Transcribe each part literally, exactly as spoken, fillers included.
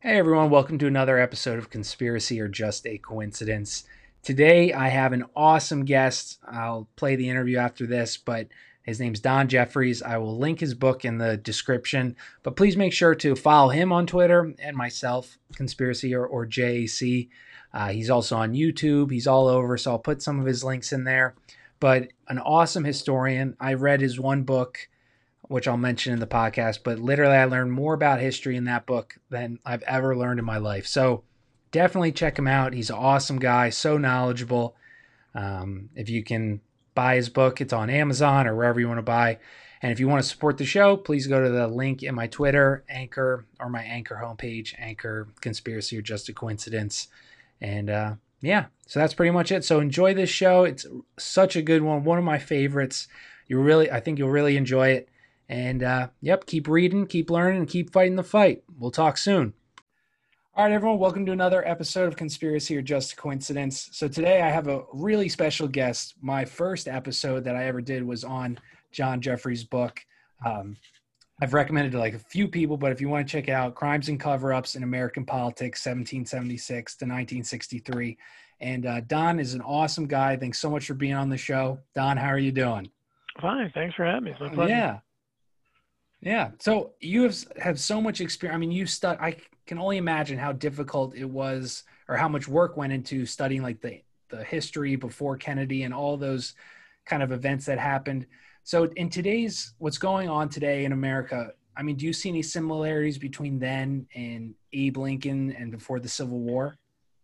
Hey everyone, welcome to another episode of Conspiracy or Just a Coincidence. Today I have an awesome guest. I'll play the interview after this, but his name's Don Jeffries. I will link his book in the description, but please make sure to follow him on Twitter and myself, Conspiracy or, or J A C. Uh, he's also on YouTube. He's all over, so I'll put some of his links in there. But an awesome historian. I read his one book, which I'll mention in the podcast, but literally I learned more about history in that book than I've ever learned in my life. So definitely check him out. He's an awesome guy, so knowledgeable. Um, if you can buy his book, it's on Amazon or wherever you want to buy. And if you want to support the show, please go to the link in my Twitter, Anchor, or my Anchor homepage, Anchor Conspiracy or Just a Coincidence. And uh, yeah, so that's pretty much it. So enjoy this show. It's such a good one, one of my favorites. You really, I think you'll really enjoy it. And uh, yep, keep reading, keep learning, and keep fighting the fight. We'll talk soon. All right, everyone, welcome to another episode of Conspiracy or Just a Coincidence. So today I have a really special guest. My first episode that I ever did was on John Jeffries' book. Um, I've recommended to like a few people, but if you want to check it out, Crimes and Cover-Ups in American Politics, seventeen seventy-six to nineteen sixty-three. And uh, Don is an awesome guy. Thanks so much for being on the show. Don, how are you doing? Fine. Thanks for having me. It's my pleasure. Yeah. Yeah. So you have have so much experience. I mean, you stud. I can only imagine how difficult it was, or how much work went into studying like the the history before Kennedy and all those kind of events that happened. So in today's what's going on today in America, I mean, do you see any similarities between then and Abe Lincoln and before the Civil War?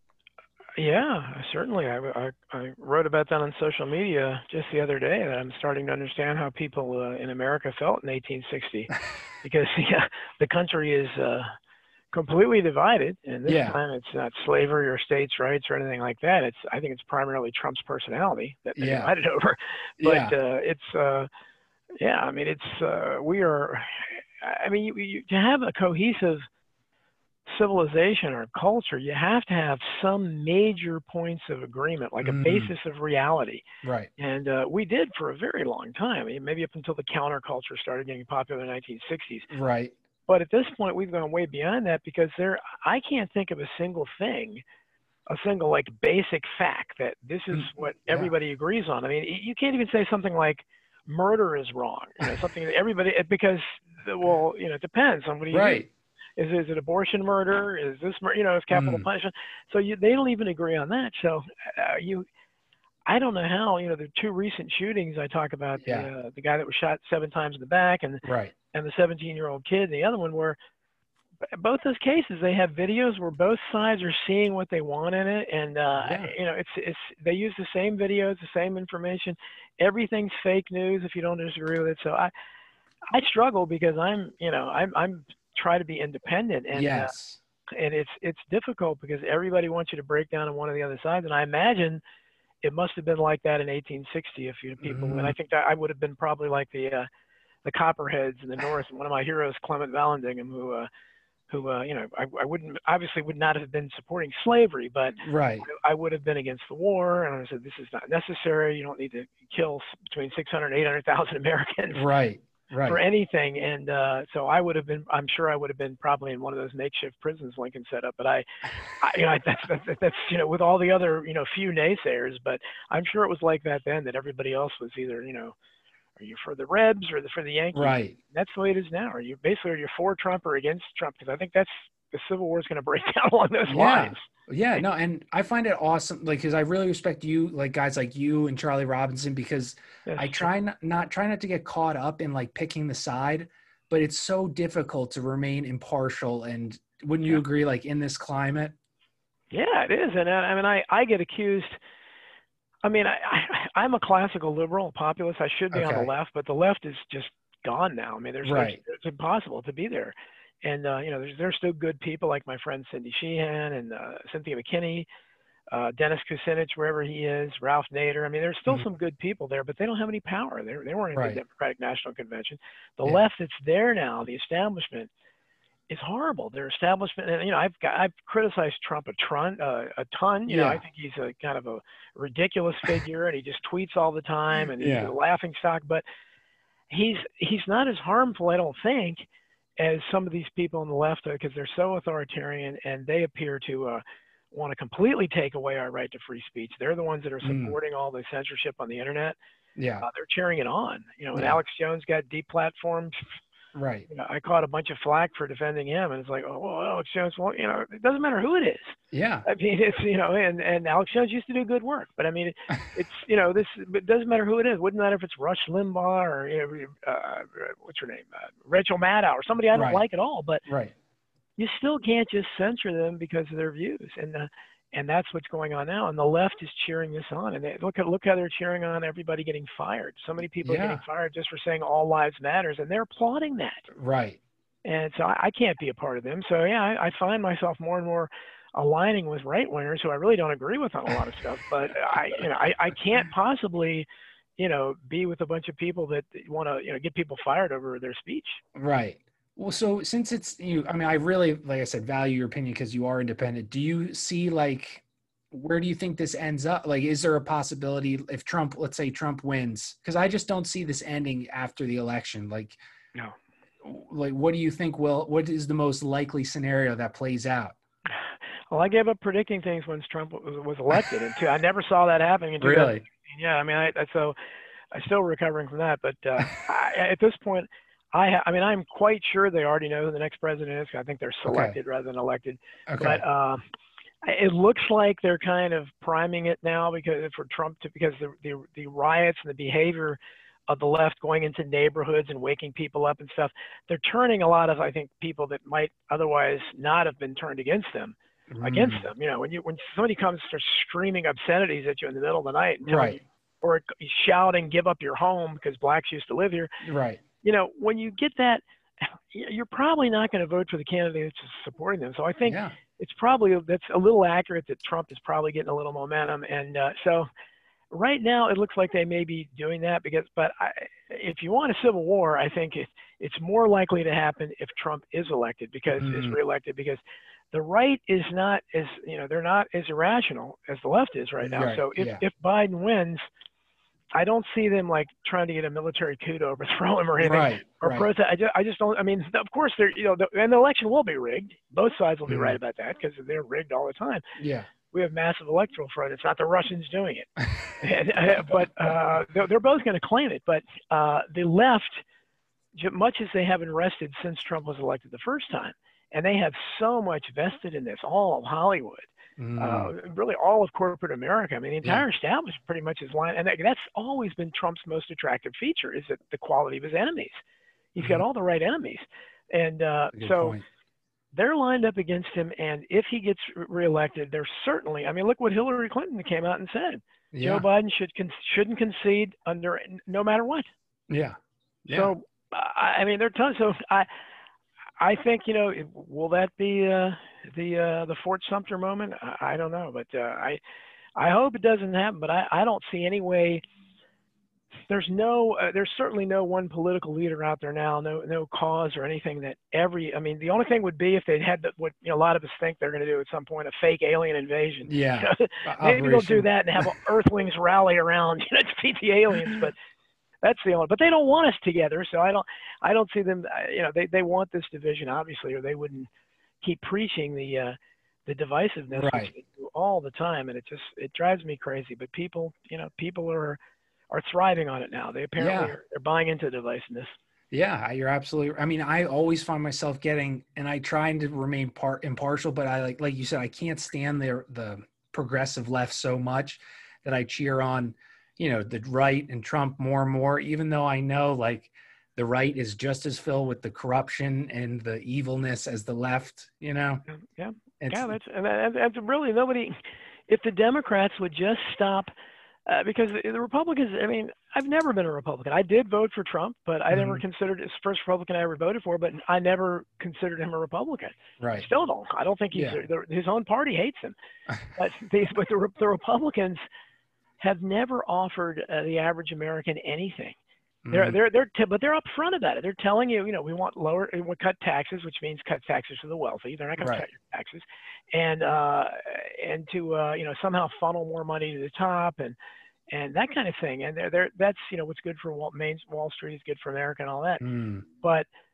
Yeah, certainly. I, I, I wrote about that on social media just the other day, that I'm starting to understand how people uh, in America felt in eighteen sixty, because yeah, the country is uh, completely divided, and this Yeah. time it's not slavery or states' rights or anything like that. It's I think it's primarily Trump's personality that they're Yeah. divided over. But Yeah. uh, it's uh, yeah, I mean it's uh, we are. I mean, you, you, to have a cohesive civilization or culture, you have to have some major points of agreement, like a Mm, basis of reality. right. And uh, we did for a very long time. I mean, maybe up until the counterculture started getting popular in the nineteen sixties. Right. But at this point, we've gone way beyond that, because there, I can't think of a single thing, a single like basic fact that this is Mm, what yeah. everybody agrees on. I mean, you can't even say something like murder is wrong, you know, something that everybody, because, well, you know, it depends on what do you do. Right. Is is it abortion murder? Is this you know is capital Mm, punishment? So you, they don't even agree on that. So uh, you, I don't know how you know the two recent shootings I talk about, the yeah. uh, the guy that was shot seven times in the back, and Right. and the seventeen year old kid. And the other one were both those cases. They have videos where both sides are seeing what they want in it, and uh, Yeah. you know it's it's they use the same videos, the same information. Everything's fake news if you don't disagree with it. So I I struggle because I'm you know I'm I'm try to be independent, and uh, Yes. and it's it's difficult because everybody wants you to break down on one of the other sides. And I imagine it must have been like that in eighteen sixty if you people. And Mm, I think that I would have been probably like the uh, the Copperheads in the North. And one of my heroes, Clement Vallandigham, who uh, who uh, you know I, I wouldn't obviously would not have been supporting slavery, but right. I, I would have been against the war. And I said this is not necessary. You don't need to kill between six hundred and eight hundred thousand Americans Right. for Right. anything. And uh, so I would have been, I'm sure I would have been probably in one of those makeshift prisons Lincoln set up. But I, I you know, that's, that's, that's, you know, with all the other, you know, few naysayers, but I'm sure it was like that then, that everybody else was either, you know, are you for the Rebs or the, for the Yankees? Right. That's the way it is now. Are you basically, are you for Trump or against Trump? Because I think that's, the Civil War is going to break down along those Yeah. lines. Yeah. No, and I find it awesome, like, because I really respect you, like guys like you and Charlie Robinson, because Yes. I try not, not try not to get caught up in like picking the side, but it's so difficult to remain impartial. And wouldn't you Yeah. agree, like in this climate? Yeah, it is. And uh, I mean, I, I get accused. I mean, I, I, I'm a classical liberal, a populist. I should be on the Okay. left, but the left is just gone now. I mean, there's, there's Right. it's impossible to be there. And uh, you know, there's there's still good people like my friend Cindy Sheehan and uh, Cynthia McKinney, uh, Dennis Kucinich, wherever he is, Ralph Nader. I mean, there's still Mhm. some good people there, but they don't have any power. They they weren't in the Right. Democratic National Convention. The Yeah. left that's there now, the establishment, is horrible. Their establishment, and you know, I've got I've criticized Trump a ton, uh, a ton. You know, I Yeah. think he's a kind of a ridiculous figure, and he just tweets all the time, and he's a Yeah. laughing stock. But he's he's not as harmful, I don't think, as some of these people on the left, because they're so authoritarian and they appear to uh, want to completely take away our right to free speech. They're the ones that are Mm. supporting all the censorship on the internet. Yeah. Uh, they're cheering it on. You know, and Yeah. Alex Jones got deplatformed. Right. You know, I caught a bunch of flack for defending him, and it's like, oh, well, Alex Jones. Well, you know, it doesn't matter who it is. Yeah. I mean, it's, you know, and, and Alex Jones used to do good work, but I mean, it's, you know, this, it doesn't matter who it is. Wouldn't matter if it's Rush Limbaugh or, you know, uh, what's her name, uh, Rachel Maddow or somebody I don't Right. like at all, but Right. you still can't just censor them because of their views. And, uh, and that's what's going on now. And the left is cheering this on. And they, look at, look how they're cheering on everybody getting fired. So many people Yeah. are getting fired just for saying all lives matters, and they're applauding that. Right. And so I, I can't be a part of them. So yeah, I, I find myself more and more aligning with right wingers who I really don't agree with on a lot of stuff. But I, you know, I, I can't possibly, you know, be with a bunch of people that want to, you know, get people fired over their speech. Right. Well, so since it's you, I mean, I really, like I said, value your opinion because you are independent. Do you see like, where do you think this ends up? Like, is there a possibility if Trump, let's say Trump wins? Because I just don't see this ending after the election. Like, no. Like, what do you think will, what is the most likely scenario that plays out? Well, I gave up predicting things when Trump was, was elected, and too, I never saw that happening in Really? Yeah, I mean, I, I so I'm still recovering from that. But uh, I, at this point, I ha- I mean, I'm quite sure they already know who the next president is. I think they're selected Okay. rather than elected. Okay. But uh, it looks like they're kind of priming it now because for Trump to because the the, the riots and the behavior of the left going into neighborhoods and waking people up and stuff, they're turning a lot of, I think, people that might otherwise not have been turned against them, Mm. against them. You know, when you when somebody comes starts screaming obscenities at you in the middle of the night and telling Right. you, or shouting, "Give up your home," because blacks used to live here. Right. You know, when you get that, you're probably not going to vote for the candidate that's supporting them. So I think Yeah. it's probably that's a little accurate that Trump is probably getting a little momentum, and uh, so. Right now, it looks like they may be doing that because, but I, if you want a civil war, I think it, it's more likely to happen if Trump is elected because Mhm. is reelected because the right is not as you know they're not as irrational as the left is right now. Right, So if yeah. if Biden wins, I don't see them like trying to get a military coup to overthrow him or anything Right. or Right. protest. I just, I just don't. I mean, of course, they're you know, the, and the election will be rigged. Both sides will be Mhm. right about that because they're rigged all the time. Yeah. We have massive electoral fraud. It's not the Russians doing it. And, uh, but uh, they're, they're both going to claim it. But uh, the left, j- much as they have invested since Trump was elected the first time, and they have so much vested in this, all of Hollywood, Mm. uh, really all of corporate America. I mean, the entire Yeah. establishment pretty much is line, and that, that's always been Trump's most attractive feature is that the quality of his enemies. He's got Mhm. all the right enemies, and uh, Good so. point. They're lined up against him, and if he gets reelected, they're certainly. I mean, look what Hillary Clinton came out and said: Yeah. Joe Biden should con- shouldn't concede under no matter what. Yeah. Yeah. So, I, I mean, they're tons. So, I, I think you know, will that be uh, the uh, the Fort Sumter moment? I, I don't know, but uh, I, I hope it doesn't happen. But I, I don't see any way. There's no, uh, there's certainly no one political leader out there now, no, no cause or anything that every. I mean, the only thing would be if they had the, what you know, a lot of us think they're going to do at some point, a fake alien invasion. Yeah. Maybe they'll do Operation- that and have Earthlings rally around, you know, to beat the aliens. But that's the only. But they don't want us together, so I don't, I don't see them. uh, You know, they they want this division obviously, or they wouldn't keep preaching the. Uh, the divisiveness which Right. they do all the time, and it just it drives me crazy. But people, you know, people are are thriving on it now. They apparently Yeah. are they're buying into divisiveness. Yeah, you're absolutely. I mean, I always find myself getting, and I trying to remain part impartial, but I like, like you said, I can't stand the the progressive left so much that I cheer on, you know, the right and Trump more and more, even though I know like the right is just as filled with the corruption and the evilness as the left. You know, Yeah, it's, yeah, that's and that- that's really nobody. If the Democrats would just stop, uh, because the the Republicans. I mean, I've never been a Republican. I did vote for Trump, but I never Mhm. considered it's the first Republican I ever voted for. But I never considered him a Republican. I right. still don't. I don't think he's Yeah. the, his own party hates him. But these, but the the Republicans have never offered uh, the average American anything. They're Mhm. they're they're t- but they're upfront about it. They're telling you, you know, we want lower, we want cut taxes, which means cut taxes for the wealthy. They're not going Right. to cut your taxes, and uh, and to uh, you know somehow funnel more money to the top and and that kind of thing. And they're, they're that's you know what's good for Wall, Main Wall Street is good for America and all that. Mm. But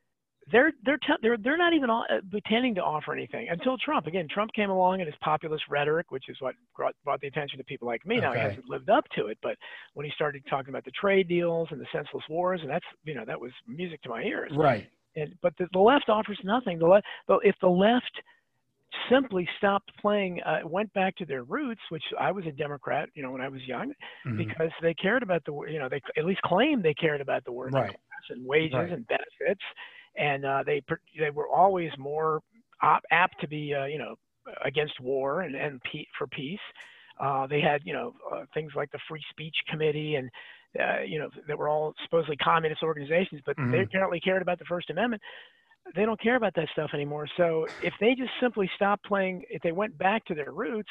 they're they're te- they're they're not even all, uh, pretending to offer anything until Trump. Again, Trump came along and his populist rhetoric, which is what brought, brought the attention to people like me. Now he Okay. hasn't lived up to it, but when he started talking about the trade deals and the senseless wars, and that's you know that was music to my ears. Right. And but the, the left offers nothing. The left, but if the left simply stopped playing, uh, went back to their roots, which I was a Democrat, you know, when I was young, Hmm. because they cared about the, you know, they at least claimed they cared about the working Right. class and wages Right. and benefits, and uh, they they were always more op- apt to be, uh, you know, against war and and pe- for peace. Uh, they had, you know, uh, things like the Free Speech Committee and, uh, you know, that were all supposedly communist organizations, but they Hmm. apparently cared about the First Amendment. They don't care about that stuff anymore. So if they just simply stopped playing, if they went back to their roots,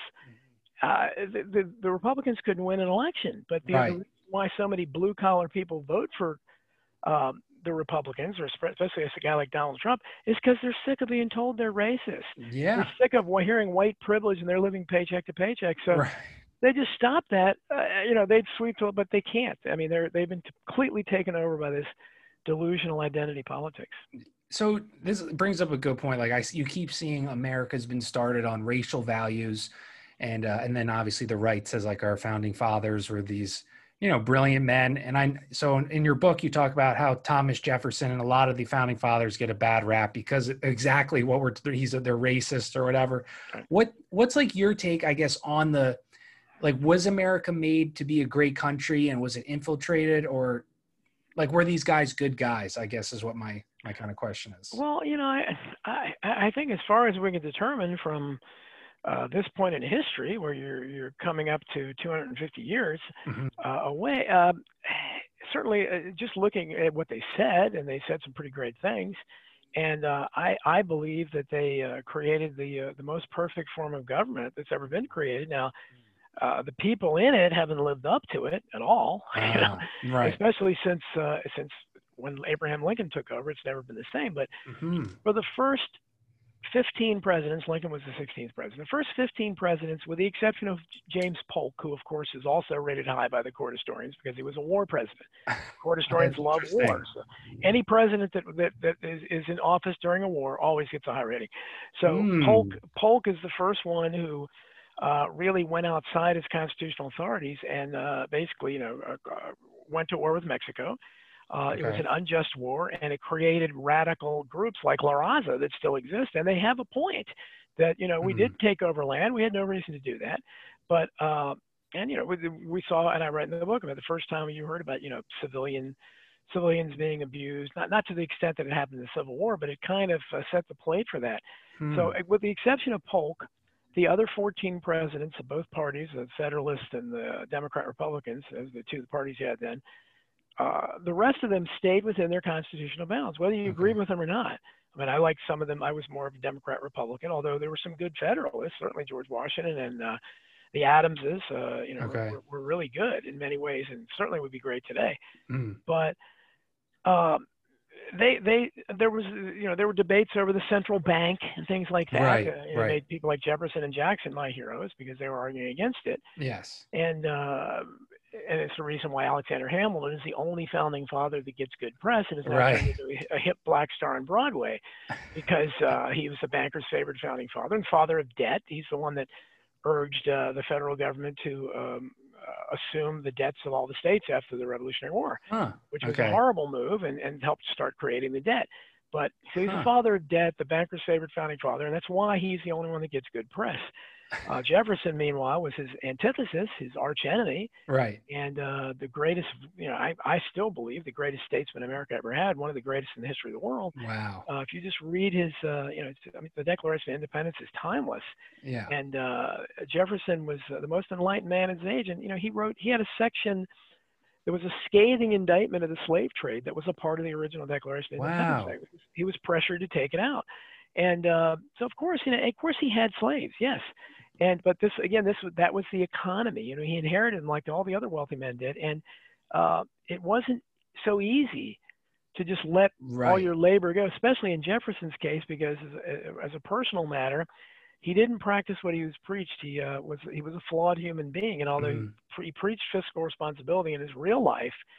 uh, the, the, the Republicans couldn't win an election. But the, the Right. reason why so many blue collar people vote for um, the Republicans, or especially as a guy like Donald Trump, is because they're sick of being told they're racist. They're Yeah. sick of hearing white privilege and they're living paycheck to paycheck. So Right. they just stop that. Uh, you know, they'd sweep to it, but they can't. I mean, they're they've been completely taken over by this delusional identity politics. So this brings up a good point. Like I, you keep seeing America's been started on racial values, and uh, and then obviously the right says like our founding fathers were these, you know, brilliant men. And I, so in your book, you talk about how Thomas Jefferson and a lot of the founding fathers get a bad rap because exactly what we're, he's, they're racist or whatever. Right. What, what's like your take, I guess, on the, like, was America made to be a great country and was it infiltrated, or like, were these guys good guys, I guess is what my, my kind of question is. Well, you know, I, I, I think as far as we can determine from uh, this point in history, where you're you're coming up to two hundred fifty years Mm-hmm. uh, away, uh, certainly uh, just looking at what they said, and they said some pretty great things. And uh, I, I believe that they uh, created the uh, the most perfect form of government that's ever been created. Now, uh, the people in it haven't lived up to it at all, you know, Ah, right. especially since uh, since when Abraham Lincoln took over. It's never been the same. But Mm-hmm. for the first fifteen presidents, Lincoln was the sixteenth president. The first fifteen presidents, with the exception of James Polk, who of course is also rated high by the court historians because he was a war president. Court historians That's love interesting. war. So any president that, that, that is, is in office during a war always gets a high rating. So Mm. Polk, Polk is the first one who uh, really went outside his constitutional authorities and uh, basically, you know, uh, uh, went to war with Mexico. Uh, It was Okay. an unjust war, and it created radical groups like La Raza that still exist, and they have a point that, you know, we Mhm. did take over land. We had no reason to do that. But, uh, and, you know, we, we saw, and I write in the book about the first time you heard about, you know, civilian civilians being abused, not, not to the extent that it happened in the Civil War, but it kind of uh, set the plate for that. Hmm. So with the exception of Polk, the other fourteen presidents of both parties, the Federalists and the Democrat Republicans, as the two parties you had then, uh, the rest of them stayed within their constitutional bounds, whether you Okay. agree with them or not. I mean, I like some of them. I was more of a Democrat Republican, although there were some good Federalists, certainly George Washington and uh, the Adamses, uh, you know, Okay. were, were really good in many ways and certainly would be great today. Mm. But um, they, they, there was, you know, there were debates over the central bank and things like that. Right, Uh, you know, right. made people like Jefferson and Jackson my heroes because they were arguing against it. Yes. And uh, and it's the reason why Alexander Hamilton is the only founding father that gets good press and is now Right. turned into a hip black star on Broadway because uh, he was the banker's favorite founding father and father of debt. He's the one that urged uh, the federal government to um, uh, assume the debts of all the states after the Revolutionary War, Huh. which was Okay. a horrible move and, and helped start creating the debt. But so he's Huh. the father of debt, the banker's favorite founding father, and that's why he's the only one that gets good press. Uh, Jefferson, meanwhile, was his antithesis, his arch enemy, Right. and uh, the greatest, you know, I, I still believe the greatest statesman America ever had, one of the greatest in the history of the world. Wow. Uh, if you just read his, uh, you know, I mean, the Declaration of Independence is timeless. Yeah. And uh, Jefferson was uh, the most enlightened man in his age. And, you know, he wrote, he had a section, there was a scathing indictment of the slave trade that was a part of the original Declaration of Wow. Independence. He was pressured to take it out. And uh, so, of course, you know, of course he had slaves, yes. And but this again, this was that was the economy. You know, he inherited them like all the other wealthy men did, and uh, it wasn't so easy to just let Right. all your labor go, especially in Jefferson's case, because as a, as a personal matter, he didn't practice what he was preached. He uh, was he was a flawed human being, and although Mm. he, pre- he preached fiscal responsibility in his real life,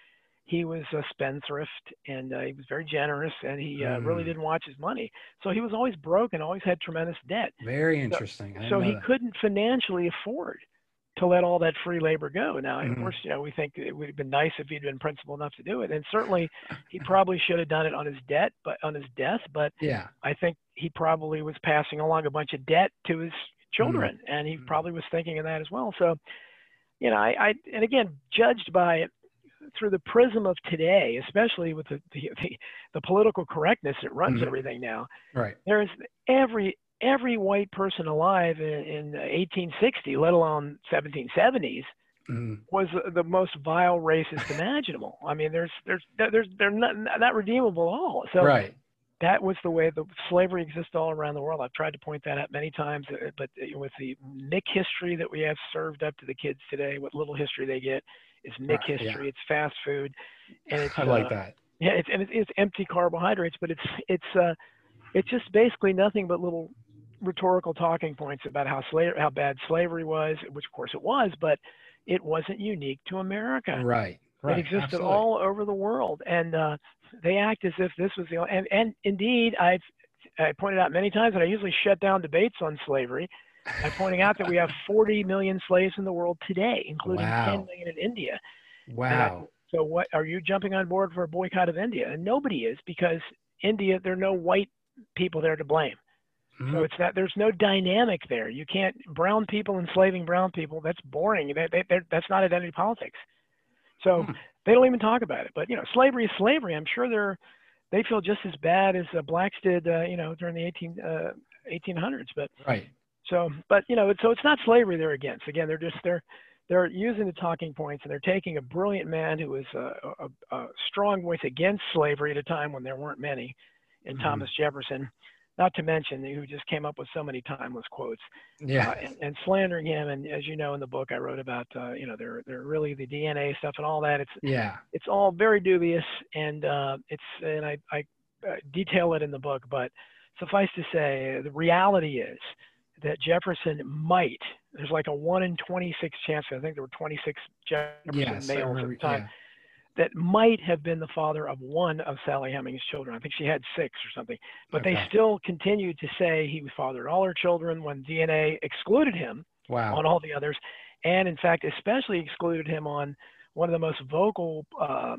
he was a spendthrift, and uh, he was very generous, and he uh, really Mm, didn't watch his money. So he was always broke and always had tremendous debt. very So, interesting. I didn't so know he that. couldn't financially afford to let all that free labor go. Now, of Mhm. course, you know, we think it would have been nice if he'd been principled enough to do it, and certainly he probably should have done it on his debt, but on his death. But Yeah. I think he probably was passing along a bunch of debt to his Mm, children, and he probably was thinking of that as well. So, you know, I, I and again, judged by through the prism of today, especially with the the, the, the political correctness that runs mhm. everything now, Right. there's every every white person alive in, in eighteen sixty, let alone seventeen seventies, Mhm. was the most vile racist imaginable. I mean, there's there's there's they're not not redeemable at all. So Right. that was the way the slavery exists all around the world. I've tried to point that out many times, uh, but with the M I C history that we have served up to the kids today, what little history they get is M I Right. C Yeah. history. It's fast food, and I it's like uh, that. yeah, it's and it's, it's empty carbohydrates, but it's it's uh, it's just basically nothing but little rhetorical talking points about how slave how bad slavery was, which of course it was, but it wasn't unique to America. Right. It Right. existed Absolutely. all over the world, and uh, they act as if this was the and and indeed I've I pointed out many times that I usually shut down debates on slavery by pointing out that we have forty million slaves in the world today, including ten Wow. million in India. And I Wow. so what are you jumping on board for a boycott of India? And nobody is because India there are no white people there to blame. So Mhm. it's not there's no dynamic there. You can't brown people enslaving brown people. That's boring. That, that, that that's not identity politics. So Hmm. they don't even talk about it. But you know, slavery is slavery. I'm sure they're they feel just as bad as the blacks did, uh, you know, during the eighteen, uh, eighteen hundreds. But Right. so, but you know, so it's not slavery they're against. Again, they're just they're they're using the talking points, and they're taking a brilliant man who was a, a, a strong voice against slavery at a time when there weren't many, in Mhm. Thomas Jefferson, not to mention who just came up with so many timeless quotes, Yeah. uh, and, and slandering him. And as you know in the book, I wrote about uh, you know they're they're really the D N A stuff and all that. It's Yeah. it's all very dubious, and uh, it's and I, I uh, detail it in the book. But suffice to say, the reality is that Jefferson might. There's like a one in twenty-six chance. I think there were twenty-six Jefferson Yes. I males at remember. the time Yeah. that might have been the father of one of Sally Hemings' children. I think she had six or something. But they Okay. still continued to say he fathered all her children when D N A excluded him Wow. on all the others, and in fact, especially excluded him on one of the most vocal uh,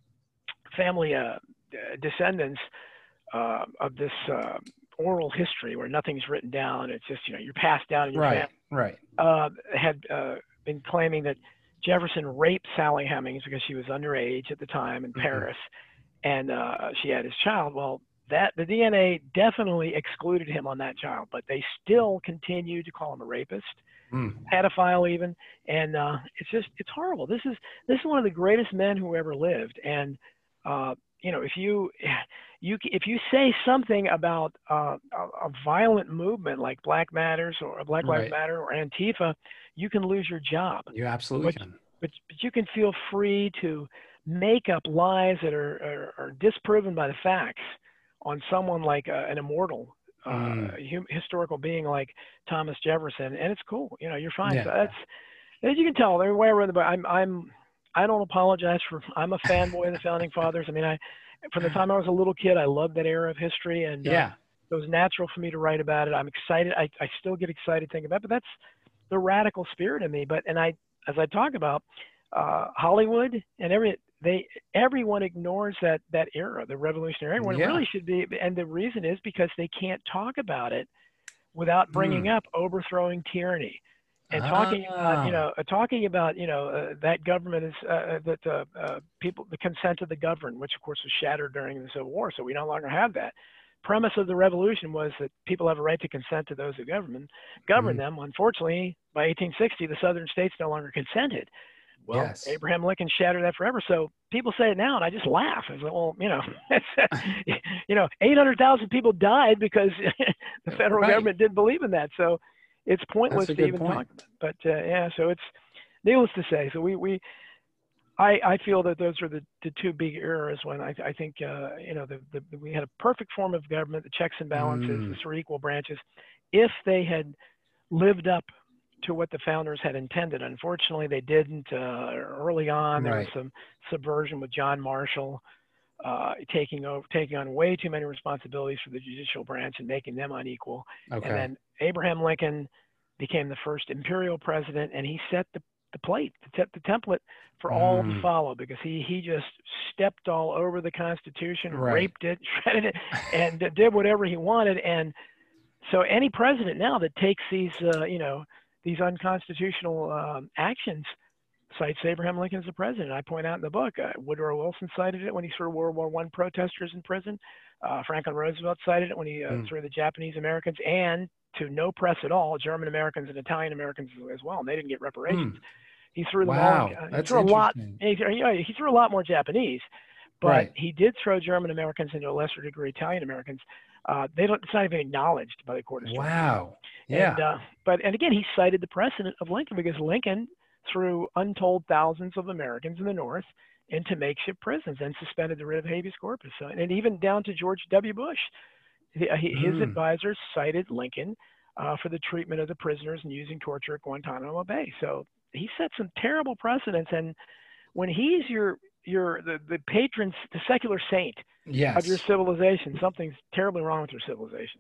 family uh, descendants uh, of this uh, oral history where nothing's written down. It's just, you know, you're passed down in your family. Right. Right. Uh, had uh, been claiming that Jefferson raped Sally Hemings because she was underage at the time in Mhm. Paris, and uh, she had his child. Well, that the D N A definitely excluded him on that child, but they still continue to call him a rapist, Mm. pedophile even, and uh, it's just it's horrible. This is this is one of the greatest men who ever lived, and uh, you know if you you if you say something about uh, a, a violent movement like Black Matters or Black Lives Right. Matter or Antifa, you can lose your job, You absolutely but can. but but you can feel free to make up lies that are are, are disproven by the facts on someone like uh, an immortal uh, Mm. hum, historical being like Thomas Jefferson, and it's cool. You know, you're fine. So Yeah. that's as you can tell. The way I read the book, I'm I'm I don't apologize for. I'm a fanboy of the founding fathers. I mean, I from the time I was a little kid, I loved that era of history, and uh, Yeah. it was natural for me to write about it. I'm excited. I I still get excited thinking about it, but that's the radical spirit in me. But and I as I talk about uh, Hollywood and every they everyone ignores that that era, the revolutionary era, when it Yeah. really should be. And the reason is because they can't talk about it without bringing Mm. up overthrowing tyranny and talking about you Ah. know uh, talking about you know uh, that government is uh, uh, that uh, uh, people the consent of the governed, which of course was shattered during the Civil War, so we no longer have that. Premise of the revolution was that people have a right to consent to those who govern govern Mm. them. Unfortunately, by eighteen sixty, the southern states no longer consented. Well, Yes. Abraham Lincoln shattered that forever. So people say it now, and I just laugh. I was like, well, you know, you know, eight hundred thousand people died because the federal Right. government didn't believe in that. So it's pointless That's a to good even talk point. about it. But uh, yeah, so it's needless to say. So we, we I, I feel that those are the, the two big eras when I, I think, uh, you know, the, the, we had a perfect form of government, the checks and balances, the Mm. three equal branches. If they had lived up to what the founders had intended. Unfortunately, they didn't. Uh, early on, there was Right. some subversion with John Marshall uh, taking over, taking on way too many responsibilities for the judicial branch and making them unequal. And Okay. then Abraham Lincoln became the first imperial president, and he set the the plate, the, the template for all to Mm, follow, because he he just stepped all over the Constitution, right. raped it, shredded it, and did whatever he wanted. And so any president now that takes these, uh, you know, these unconstitutional um, actions cites Abraham Lincoln as a president. I point out in the book, uh, Woodrow Wilson cited it when he threw World War One protesters in prison. Uh, Franklin Roosevelt cited it when he uh, Mm, threw the Japanese Americans, and to no press at all, German Americans and Italian Americans as well, and they didn't get reparations. mm. He threw them all in. Wow. Uh, he That's threw a lot. interesting. He, you know, he threw a lot more Japanese, but Right. he did throw German Americans and to a lesser degree Italian Americans. Uh, they don't. It's not even acknowledged by the court historians. Wow. And Yeah. uh, but and again, he cited the precedent of Lincoln, because Lincoln threw untold thousands of Americans in the North into makeshift prisons and suspended the writ of habeas corpus. So, and even down to George W. Bush, he, his Mm, advisors cited Lincoln uh, for the treatment of the prisoners and using torture at Guantanamo Bay. So he set some terrible precedents. And when he's your your the, the patron, the secular saint of your yes. civilization, something's terribly wrong with your civilization.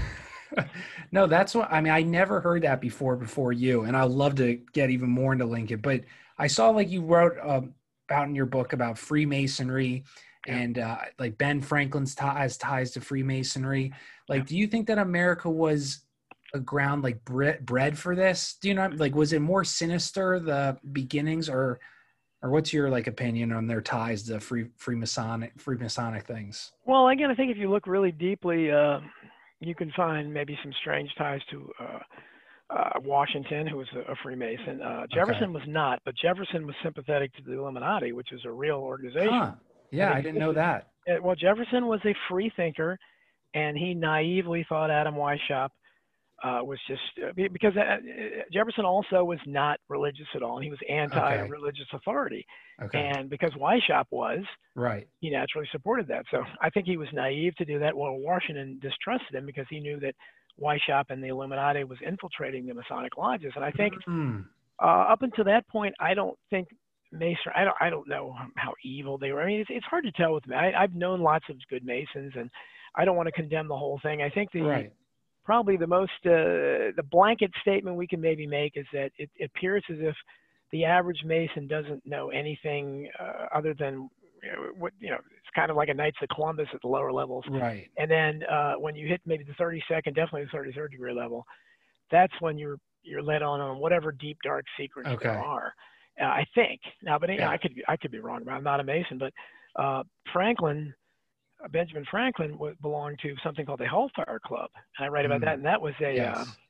No, that's what I mean. I never heard that before before you, and I'd love to get even more into Lincoln. But I saw like you wrote um, about in your book about Freemasonry Yeah. and uh, like Ben Franklin's t- has ties to Freemasonry. Yeah. Like, do you think that America was a ground like bre- bred for this? Do you know, like, was it more sinister the beginnings, or or what's your like opinion on their ties to free Freemasonic Freemasonic things? Well, again, I think if you look really deeply, uh, you can find maybe some strange ties to uh, uh, Washington, who was a, a Freemason. Uh, Okay. Jefferson was not, but Jefferson was sympathetic to the Illuminati, which is a real organization Huh. that Yeah, I didn't know existed. that. Uh, Well, Jefferson was a free thinker, and he naively thought Adam Weishaupt uh, was just uh, because uh, Jefferson also was not religious at all, and he was Okay. anti-religious authority. Okay. And because Weishaupt was, Right. he naturally supported that. So I think he was naive to do that. Well, Washington distrusted him because he knew that Weishaupt and the Illuminati was infiltrating the Masonic lodges. And I think Mm, uh, up until that point, I don't think Mason. I don't. I don't know how evil they were. I mean, it's, it's hard to tell with me. I, I've known lots of good Masons, and I don't want to condemn the whole thing. I think the right. probably the most uh, the blanket statement we can maybe make is that it, it appears as if the average Mason doesn't know anything uh, other than you know, what you know. It's kind of like a Knights of Columbus at the lower levels, Right. and then uh, when you hit maybe the thirty-second, definitely the thirty-third degree level, that's when you're you're led on on whatever deep dark secrets there Okay. are. Uh, I think now, but you know, Yeah. I could be, I could be wrong. I'm not a Mason, but uh, Franklin, uh, Benjamin Franklin, w- belonged to something called the Hellfire Club, and I write about that. Mm, And that was a uh, yes.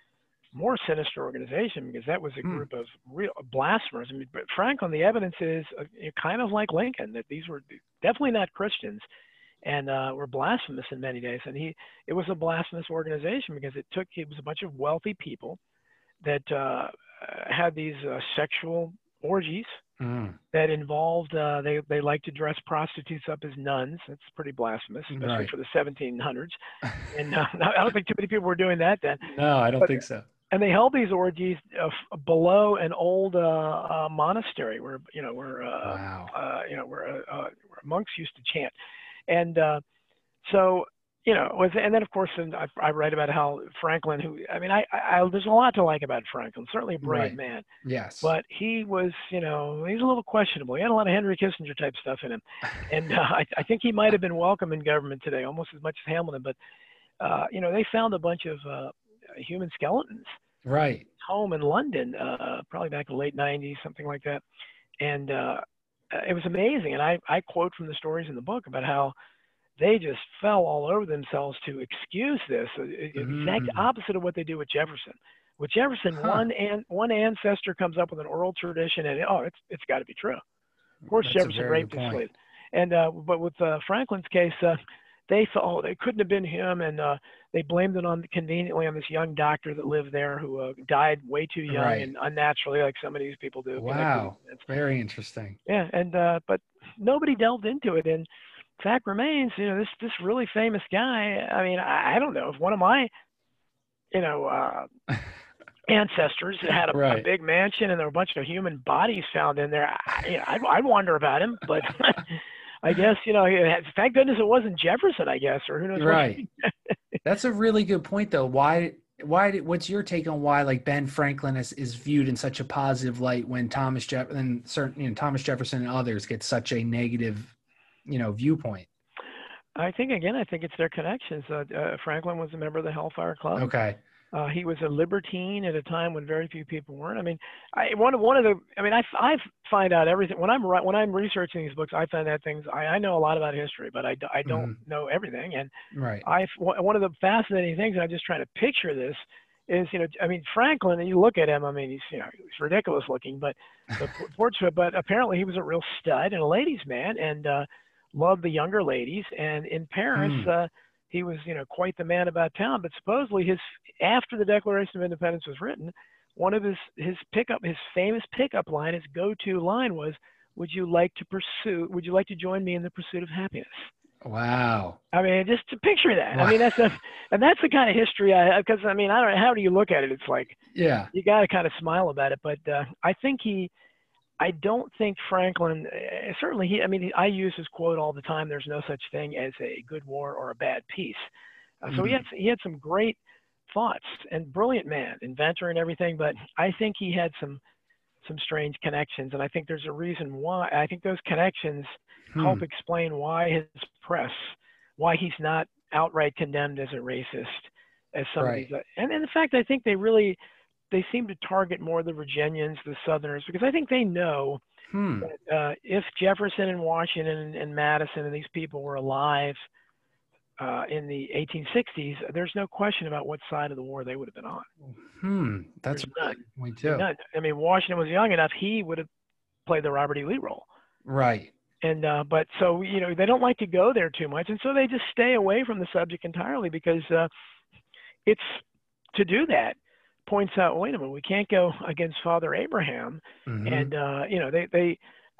more sinister organization because that was a Mm, group of real blasphemers. I mean, but Franklin, the evidence is uh, kind of like Lincoln that these were definitely not Christians and uh, were blasphemous in many days. And he, it was a blasphemous organization because it took it was a bunch of wealthy people that uh, had these uh, sexual orgies mm, that involved uh, they they like to dress prostitutes up as nuns. That's pretty blasphemous, especially right. for the seventeen hundreds. And uh, I don't think too many people were doing that then. No, I don't But think so. and they held these orgies uh, below an old uh, uh, monastery where you know where uh, Wow. uh, you know where, uh, where monks used to chant. And uh, so you know was and then of course and I, I write about how Franklin, who I mean I, I, I there's a lot to like about Franklin, certainly a brave Right. man, Yes. but he was, you know, he's a little questionable. He had a lot of Henry Kissinger type stuff in him, and uh, I, I think he might have been welcome in government today, almost as much as Hamilton. But uh, you know, they found a bunch of uh, human skeletons Right. home in London, uh, probably back in the late nineties, something like that, and uh, it was amazing. And I, I quote from the stories in the book about how they just fell all over themselves to excuse this, uh, exact Mm, opposite of what they do with Jefferson. With Jefferson, huh. one an, one ancestor comes up with an oral tradition, and oh, it's it's got to be true. Of course, That's a Jefferson very good raped his point. slaves, and uh, but with uh, Franklin's case, uh, they thought oh, it couldn't have been him, and uh, they blamed it on conveniently on this young doctor that lived there who uh, died way too young Right. and unnaturally, like some of these people do. You know, 'cause Wow. Very interesting. yeah, and uh, but nobody delved into it, and fact remains, you know, this this really famous guy. I mean, I, I don't know if one of my, you know, uh, ancestors that had a, a Right. big mansion and there were a bunch of human bodies found in there. I, you know, I'd, I'd wonder about him, but I guess, you know, thank goodness it wasn't Jefferson, I guess, or who knows what. Right. That's a really good point, though. Why? Why? Did, what's your take on why, like Ben Franklin is, is viewed in such a positive light when Thomas Jeff and certain, you know, Thomas Jefferson and others get such a negative, you know, viewpoint? I think, again, I think it's their connections. Uh, uh, Franklin was a member of the Hellfire Club. Okay. Uh, he was a libertine at a time when very few people weren't. I mean, I, one of one of the. I mean, I I find out everything when I'm when I'm researching these books. I find out things. I, I know a lot about history, but I, I don't Mhm. know everything. And Right. I one of the fascinating things, and I'm just trying to picture this, is you know, I mean, Franklin. And you look at him. I mean, he's you know, he's ridiculous looking, but but fortunate. But apparently, he was a real stud and a ladies' man, and uh, loved the younger ladies. And in Paris. Hmm. Uh, he was, you know, quite the man about town. But supposedly, his after the Declaration of Independence was written, one of his his pickup, his famous pickup line, his go-to line was, "Would you like to pursue? Would you like to join me in the pursuit of happiness?" Wow. I mean, just to picture that. I Wow. mean, that's a, and that's the kind of history I, because I mean, I don't know, how do you look at it? It's like Yeah. you got to kind of smile about it. But uh, I think he, I don't think Franklin, uh, certainly he, I mean, I use his quote all the time, there's no such thing as a good war or a bad peace. Uh, so he had, Mm. he had some great thoughts and brilliant man, inventor and everything, but I think he had some, some strange connections. And I think there's a reason why. I think those connections Hmm. help explain why his press, why he's not outright condemned as a racist as some of these. Right. And, and in fact, I think they really, they seem to target more the Virginians, the Southerners, because I think they know Hmm. that uh, if Jefferson and Washington and, and Madison and these people were alive uh, in the eighteen sixties, there's no question about what side of the war they would have been on. Hmm. That's There's a none. really good point I mean, too. none. I mean, Washington was young enough; he would have played the Robert E. Lee role. Right. And uh, but so you know they don't like to go there too much, and so they just stay away from the subject entirely because uh, it's to do that points out, wait a minute, we can't go against Father Abraham, Hmm. and uh, you know they they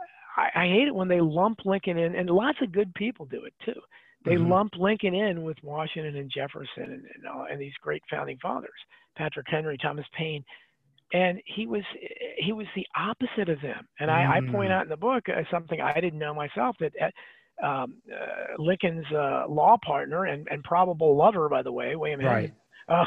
I, I hate it when they lump Lincoln in, and lots of good people do it too. They Hmm. lump Lincoln in with Washington and Jefferson and and, uh, and these great founding fathers, Patrick Henry, Thomas Paine, and he was he was the opposite of them. And I, I point Mm. out in the book uh, something I didn't know myself that uh, um, uh, Lincoln's uh, law partner and, and probable lover, by the way, William Henry, Right. uh,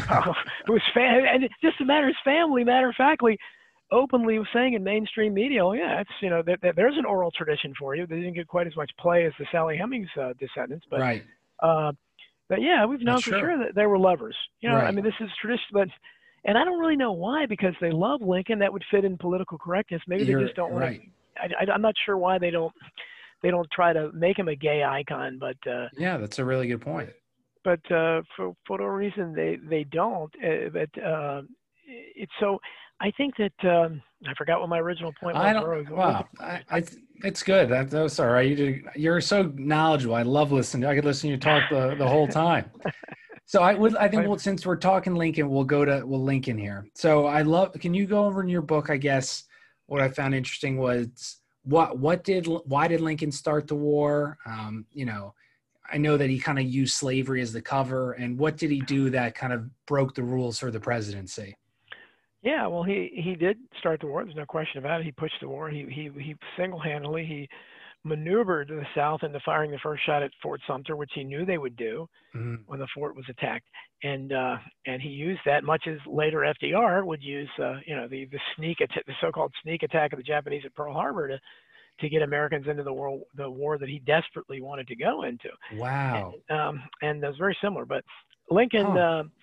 who was fan, and just a matter of his family, matter of factly, openly was saying in mainstream media, oh yeah, it's you know that, that there's an oral tradition for you. They didn't get quite as much play as the Sally Hemings uh, descendants, but Right. uh, but yeah, we've That's known for true. sure that they were lovers. You know, I Right. mean, this is tradition, but and I don't really know why because they love Lincoln. That would fit in political correctness. Maybe they You're just don't want to. right. I, I, I'm not sure why they don't. They don't try to make him a gay icon, but uh, Yeah, that's a really good point. but uh, for for whatever reason they they don't. Uh, but uh, it's so. I think that um, I forgot what my original point I was. don't. Where was, what was Wow. I, I. It's good. That, that's all right. You did. You're so knowledgeable. I love listening. I could listen to you talk the the whole time. So I would. I think. the, Well, since we're talking Lincoln, we'll go to well Lincoln here. So I love. Can you go over in your book? I guess what I found interesting was what what did why did Lincoln start the war? Um, you know, I know that he kind of used slavery as the cover, and what did he do that kind of broke the rules for the presidency? Yeah, well, he he did start the war. There's no question about it. He pushed the war. He he he single-handedly he maneuvered the South into firing the first shot at Fort Sumter, which he knew they would do Mm-hmm. when the fort was attacked, and uh, and he used that much as later F D R would use, uh, you know, the the sneak att- the so-called sneak attack of the Japanese at Pearl Harbor to to get Americans into the war the war that he desperately wanted to go into, Wow. and, um, and that was very similar. But Lincoln. Huh. Uh,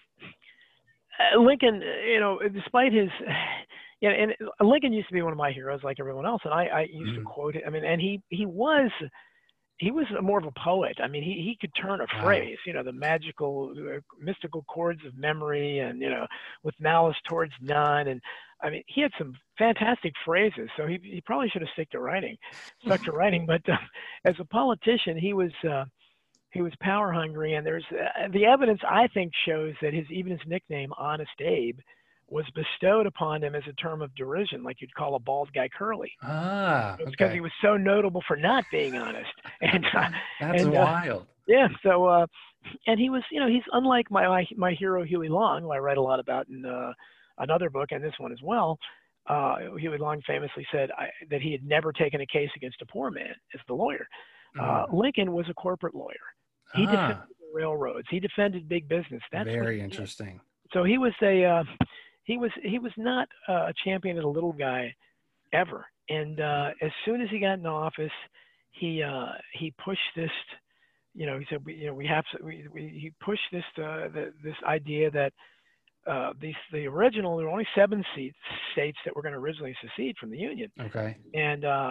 uh, Lincoln, you know, despite his, yeah, and Lincoln used to be one of my heroes, like everyone else, and I, I used to Mhm. quote it. I mean, and he he was he was more of a poet. I mean, he he could turn a Wow. phrase, you know, the magical, uh, mystical chords of memory, and you know, with malice towards none, and I mean, he had some fantastic phrases. So he he probably should have stuck to writing, stuck to writing. But uh, as a politician, he was. Uh, he was power hungry, and there's uh, the evidence I think shows that his even his nickname Honest Abe was bestowed upon him as a term of derision, like you'd call a bald guy curly. Ah, It's because he okay. was so notable for not being honest, and uh, That's and uh, wild. yeah, so uh, and he was, you know, he's unlike my my, my hero Huey Long, who I write a lot about in uh, another book and this one as well, uh, he would long famously said I, that he had never taken a case against a poor man as the lawyer. Uh, Mm. Lincoln was a corporate lawyer. He defended Ah, the railroads. He defended big business. That's what very he did. interesting. So he was a uh, he was he was not uh, a champion of the little guy ever. And uh, as soon as he got in office, he uh, he pushed this. You know, he said, we, you know, we have to. We, we, he pushed this uh, the, this idea that uh, these the original there were only seven seats, states that were going to originally secede from the Union. Okay. And uh,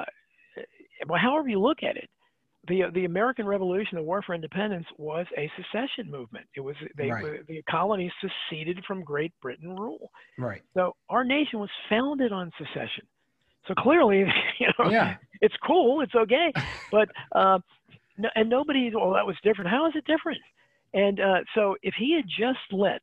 well, however you look at it, the the American Revolution, the War for Independence, was a secession movement. It was they Right. the colonies seceded from Great Britain rule. Right. So our nation was founded on secession. So clearly, you know, Yeah. it's cool, it's okay, but uh, no, and nobody, well, that was different. How is it different? And uh, so if he had just let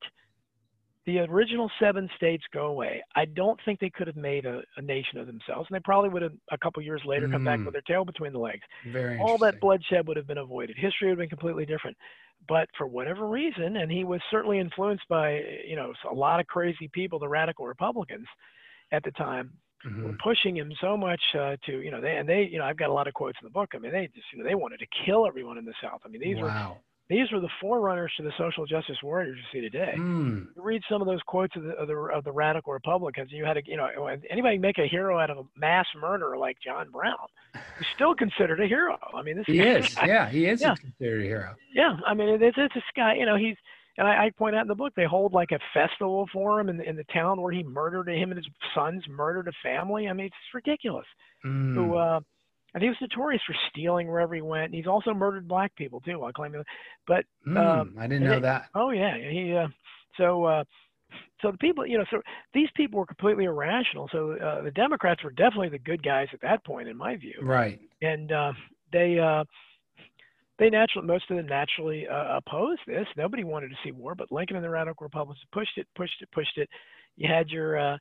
the original seven states go away, I don't think they could have made a, a nation of themselves. And they probably would have, a couple years later, come back Mm. with their tail between the legs. Very All that interesting. bloodshed would have been avoided. History would have been completely different. But for whatever reason, and he was certainly influenced by, you know, a lot of crazy people, the radical Republicans at the time, Mm-hmm. were pushing him so much uh, to, you know, they, and they, you know, I've got a lot of quotes in the book. I mean, they just, you know, they wanted to kill everyone in the South. I mean, these were, Wow. these were the forerunners to the social justice warriors you see today. Mm. You read some of those quotes of the, of the, of the radical Republicans, you had to, you know, anybody make a hero out of a mass murderer like John Brown, who's still considered a hero. I mean, this He guy, is. Yeah, he is yeah. considered a hero. Yeah, I mean, it's, it's this guy, you know, he's, and I, I point out in the book, they hold like a festival for him in, in the town where he murdered, him and his sons murdered a family. I mean, it's ridiculous. Mm. Who, uh, and he was notorious for stealing wherever he went. And he's also murdered black people too, while claiming. But Mm, um, I didn't know it, that. Oh yeah, he. Uh, so, uh, so the people, you know, so these people were completely irrational. So uh, the Democrats were definitely the good guys at that point, in my view. Right. And uh, they. Uh, They naturally, most of them naturally uh, opposed this. Nobody wanted to see war, but Lincoln and the Radical Republicans pushed it, pushed it, pushed it. You had your uh,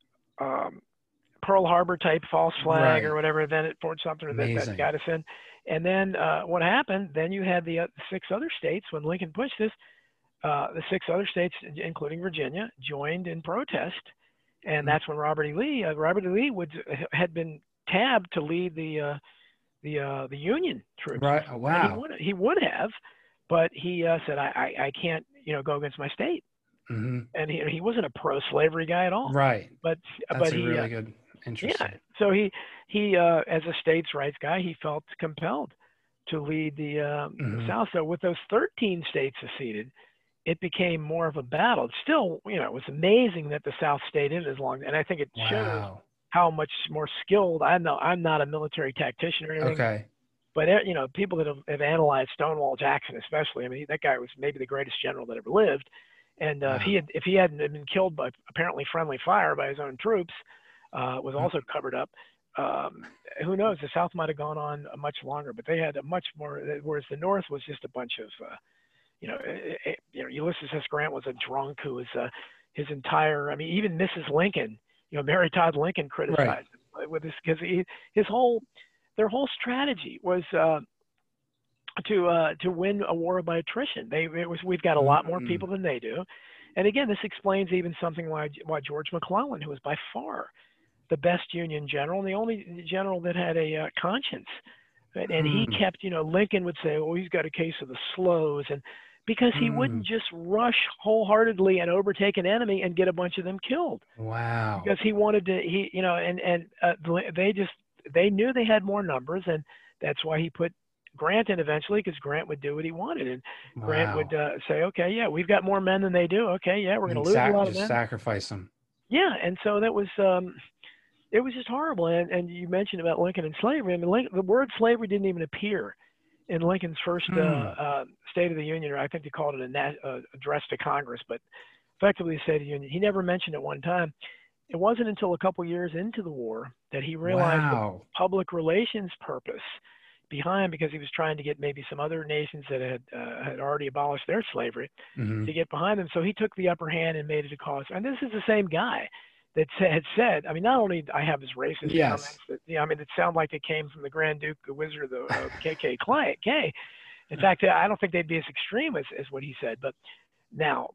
um, Pearl Harbor type false flag Right. or whatever event at Fort Sumter that, that got us in. And then uh, what happened? Then you had the uh, six other states when Lincoln pushed this. Uh, the six other states, including Virginia, joined in protest, and Mm. that's when Robert E. Lee, uh, Robert E. Lee, would had been tabbed to lead the. Uh, the uh, the Union troops. Right. Oh, wow. He would, he would have, but he uh, said, I, I, I can't, you know, go against my state. Mm-hmm. And he, he wasn't a pro-slavery guy at all. Right. But That's but a he really uh, good, interesting. yeah. So he he uh, as a states' rights guy, he felt compelled to lead the, um, Mm-hmm. the South. So with those thirteen states seceded, it became more of a battle. It's still, you know, it was amazing that the South stayed in as long, and I think it Wow. shows how much more skilled. I know I'm not a military tactician or anything. Okay. But, you know, people that have, have analyzed Stonewall Jackson, especially, I mean, that guy was maybe the greatest general that ever lived. And uh, Wow. if he had, if he hadn't been killed by apparently friendly fire by his own troops, uh, was also covered up. Um, who knows? The South might have gone on much longer, but they had a much more. Whereas the North was just a bunch of, uh, you know, it, it, you know, Ulysses S. Grant was a drunk who was uh, his entire. I mean, even Missus Lincoln, you know, Mary Todd Lincoln criticized Right. him with this because his whole. Their whole strategy was uh, to uh, to win a war by attrition. They it was we've got a lot more people than they do, and again, this explains even something why why George McClellan, who was by far the best Union general and the only general that had a uh, conscience, and, and he Mm. kept, you know, Lincoln would say, "Oh, he's got a case of the slows," and because he Mm. wouldn't just rush wholeheartedly and overtake an enemy and get a bunch of them killed, Wow. because he wanted to, he you know, and and uh, they just. They knew they had more numbers, and that's why he put Grant in eventually, because Grant would do what he wanted, and Wow. Grant would uh, say, "Okay, yeah, we've got more men than they do. Okay, yeah, we're going to lose sac- a lot of just men." sacrifice them. Yeah, and so that was um, it was just horrible. And and you mentioned about Lincoln and slavery. I mean, Lincoln, the word slavery didn't even appear in Lincoln's first Hmm. uh, uh, State of the Union, or I think they called it a nat- uh, address to Congress, but effectively the State of the Union. He never mentioned it one time. It wasn't until a couple years into the war that he realized Wow. the public relations purpose behind, because he was trying to get maybe some other nations that had uh, had already abolished their slavery Mhm. to get behind them. So he took the upper hand and made it a cause. And this is the same guy that sa- had said, I mean, not only I have his racist Yes. comments, that, you know, I mean, it sound like it came from the Grand Duke, the Wizard of the uh, K K K. In fact, I don't think they'd be as extreme as, as what he said. But now,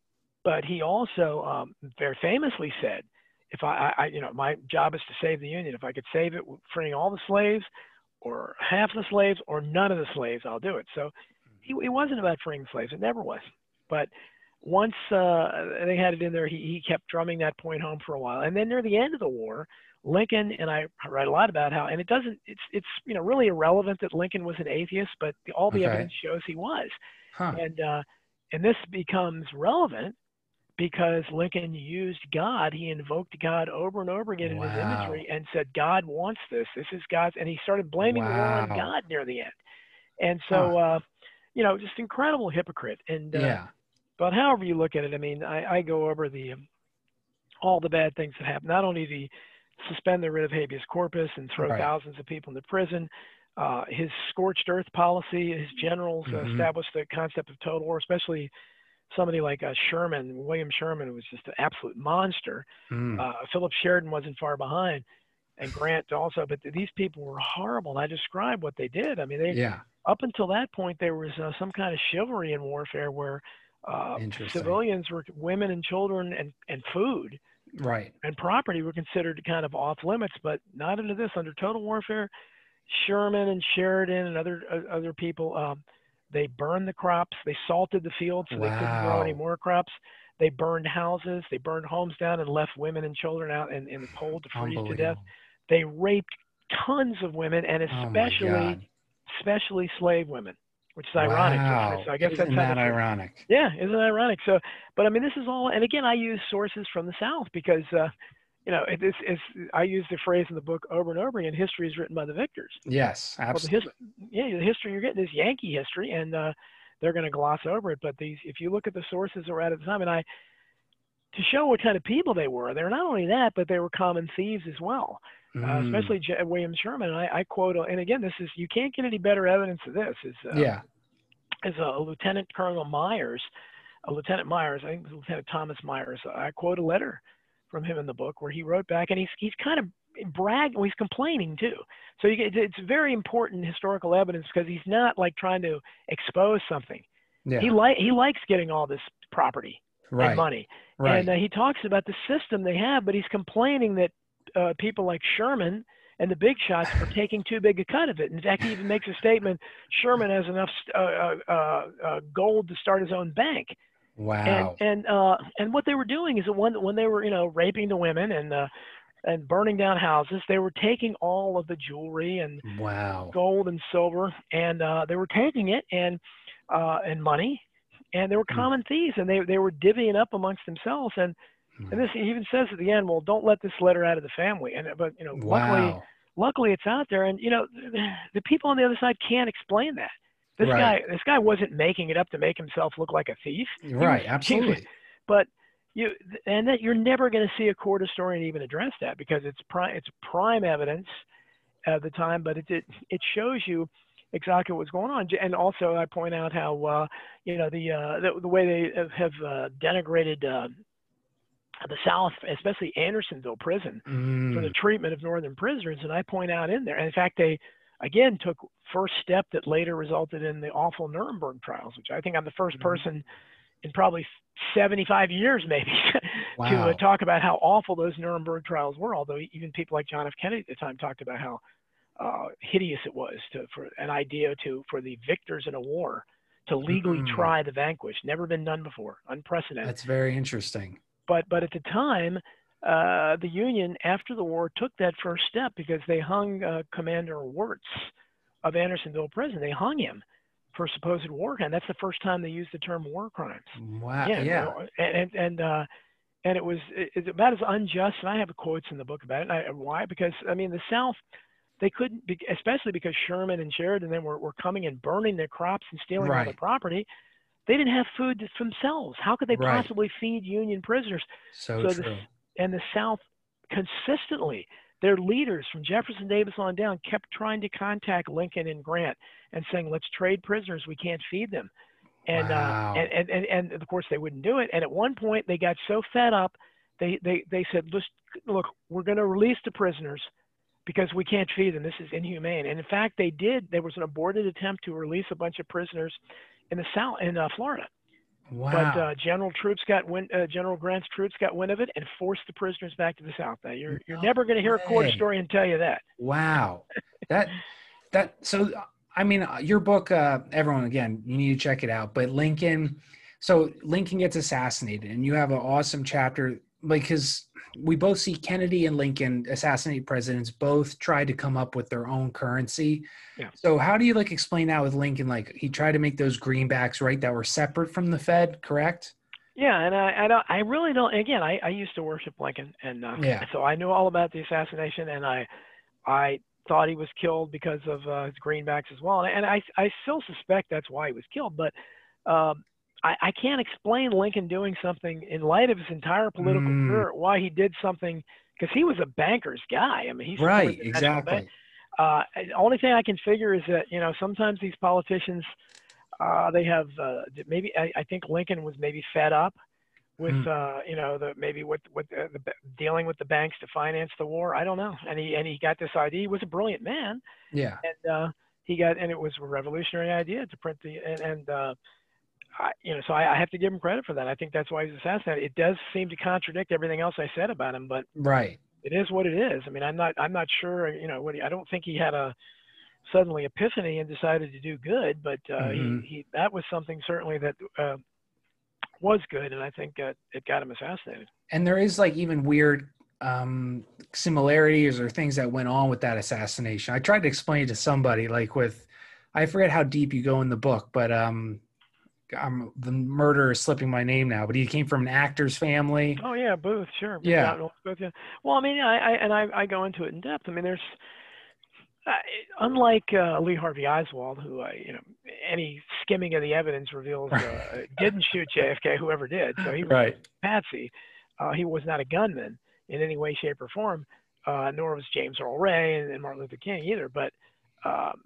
but he also um, very famously said, if I, I, you know, my job is to save the Union. If I could save it freeing all the slaves or half the slaves or none of the slaves, I'll do it. So he, it wasn't about freeing slaves. It never was. But once uh, they had it in there, he, he kept drumming that point home for a while. And then near the end of the war, Lincoln, and I write a lot about how, and it doesn't, it's, it's, you know, really irrelevant that Lincoln was an atheist, but the, all the Okay. evidence shows he was. Huh. And, uh, and this becomes relevant because Lincoln used God. He invoked God over and over again in his Wow. imagery and said, God wants this. This is God's. And he started blaming the war on Wow. God near the end. And so, Huh. uh, you know, just incredible hypocrite. And, uh, Yeah. but however you look at it, I mean, I, I go over the, um, all the bad things that happened, not only the suspend the writ of habeas corpus and throw Right. thousands of people into prison, uh, his scorched earth policy, his generals uh, Mhm. established the concept of total war, especially somebody like uh, Sherman, William Sherman, was just an absolute monster. Mm. Uh, Philip Sheridan wasn't far behind, and Grant also. But these people were horrible. And I described what they did. I mean, they Yeah. up until that point, there was uh, some kind of chivalry in warfare where uh, Interesting. civilians were women and children and, and food Right. and property were considered kind of off limits, but not under this. Under total warfare, Sherman and Sheridan and other uh, other people, um, they burned the crops. They salted the fields so they couldn't grow any Wow. more crops. They burned houses. They burned homes down and left women and children out in, in the cold to freeze to death. Unbelievable. They raped tons of women, and Oh my especially, God. especially slave women, which is ironic. Wow. So I guess Isn't that's how that the, ironic? yeah, isn't it ironic? So, but I mean, this is all, and again, I use sources from the South because, uh, you know, it, it's, it's, I use the phrase in the book over and over again, history is written by the victors. Yes, Well, the absolutely. his, yeah, the history you're getting is Yankee history, and uh, they're going to gloss over it. But these, if you look at the sources that were at the time, and I, to show what kind of people they were, they're not only that, but they were common thieves as well. Uh, Mm. especially J- William Sherman. And I, I quote, and again, this is, you can't get any better evidence of this. Is uh, Yeah. is a Lieutenant Colonel Myers, a Lieutenant Myers, I think it was Lieutenant Thomas Myers. I quote a letter from him in the book where he wrote back, and he's he's kind of bragging, well, he's complaining too. So you get, it's very important historical evidence because he's not like trying to expose something. Yeah. He like he likes getting all this property Right. and money, Right. and uh, he talks about the system they have, but he's complaining that uh, people like Sherman and the big shots are taking too big a cut of it. In fact, he even makes a statement, Sherman has enough uh, uh, uh, gold to start his own bank. Wow. And and uh, and what they were doing is that when, when they were, you know, raping the women and uh, and burning down houses, they were taking all of the jewelry and Wow. gold and silver, and uh, they were taking it and uh, and money, and they were common mm. thieves, and they they were divvying up amongst themselves. And And this, he even says at the end, well, don't let this letter out of the family. And, but, you know, luckily, Wow. luckily it's out there. And, you know, the people on the other side can't explain that. This Right. guy, this guy wasn't making it up to make himself look like a thief. Right. Was, Absolutely. was, but you, and that you're never going to see a court historian even address that because it's prime, it's prime evidence at the time, but it, it, it shows you exactly what's going on. And also I point out how, uh, you know, the, uh, the, the way they have uh, denigrated, uh, the South, especially Andersonville prison, mm. for the treatment of Northern prisoners. And I point out in there, and in fact, they, again, took first step that later resulted in the awful Nuremberg trials, which I think I'm the first person in probably seventy-five years maybe wow. to uh, talk about how awful those Nuremberg trials were, although even people like John F. Kennedy at the time talked about how uh, hideous it was to, for an idea to for the victors in a war to legally mm. try the vanquished. Never been done before, unprecedented. That's very interesting. But but at the time, uh, the Union, after the war, took that first step because they hung uh, Commander Wirtz of Andersonville Prison. They hung him for supposed war crime. That's the first time they used the term war crimes. Wow. Yeah. yeah. And and uh, and it was it's about as unjust. And I have quotes in the book about it. I, why? Because I mean, the South, they couldn't, be, especially because Sherman and Sheridan then were, were coming and burning their crops and stealing right. all their property. They didn't have food themselves. How could they right. possibly feed Union prisoners? So, so true. The, and the South consistently, their leaders from Jefferson Davis on down kept trying to contact Lincoln and Grant and saying, let's trade prisoners. We can't feed them. And, wow. uh, and, and, and, and of course they wouldn't do it. And at one point they got so fed up, they, they, they said, look, we're going to release the prisoners because we can't feed them. This is inhumane. And in fact, they did. There was an aborted attempt to release a bunch of prisoners in the South, in uh, Florida. But Wow. uh, General troops got wind, uh, General Grant's troops got wind of it and forced the prisoners back to the South. Now you're you're No never going to hear a court way. historian tell you that. Wow. That that so I mean uh, your book uh everyone again you need to check it out but Lincoln so Lincoln gets assassinated and you have an awesome chapter because we both see Kennedy and Lincoln assassinate presidents both tried to come up with their own currency. Yeah. So how do you like explain that with Lincoln, like he tried to make those greenbacks, right, that were separate from the Fed, correct? Yeah, and I I, don't, I really don't. Again, I, I used to worship Lincoln, and uh, Yeah. so I knew all about the assassination, and I I thought he was killed because of uh, his greenbacks as well, and I I still suspect that's why he was killed, but. Um, I, I can't explain Lincoln doing something in light of his entire political Mm, career, why he did something, because he was a banker's guy. I mean, he supported right, the National Bank. exactly. Uh, the only thing I can figure is that, you know, sometimes these politicians, uh, they have uh, maybe, I, I think Lincoln was maybe fed up with, Mm, uh, you know, the maybe with, with uh, the, dealing with the banks to finance the war. I don't know. And he, and he got this idea. He was a brilliant man. yeah. And uh, he got, and it was a revolutionary idea to print the, and, and uh, I, you know, so I, I have to give him credit for that. I think that's why he's assassinated. It does seem to contradict everything else I said about him, but Right. it is what it is. I mean, I'm not, I'm not sure. You know, what he, I don't think he had a suddenly epiphany and decided to do good, but uh, he, Hmm. he, that was something certainly that uh, was good, and I think uh, it got him assassinated. And there is like even weird um similarities or things that went on with that assassination. I tried to explain it to somebody like with I forget how deep you go in the book, but um I'm the murderer is slipping my name now, but he came from an actor's family. Oh yeah, Booth, sure, Yeah. John Wilkes Booth. Yeah. Well, I mean, I, I and I, I go into it in depth. I mean, there's uh, unlike uh, Lee Harvey Oswald, who I, you know, any skimming of the evidence reveals uh, didn't shoot J F K, whoever did. So he was Right. patsy. Uh, he was not a gunman in any way, shape, or form. Uh, nor was James Earl Ray and, and Martin Luther King either. But um,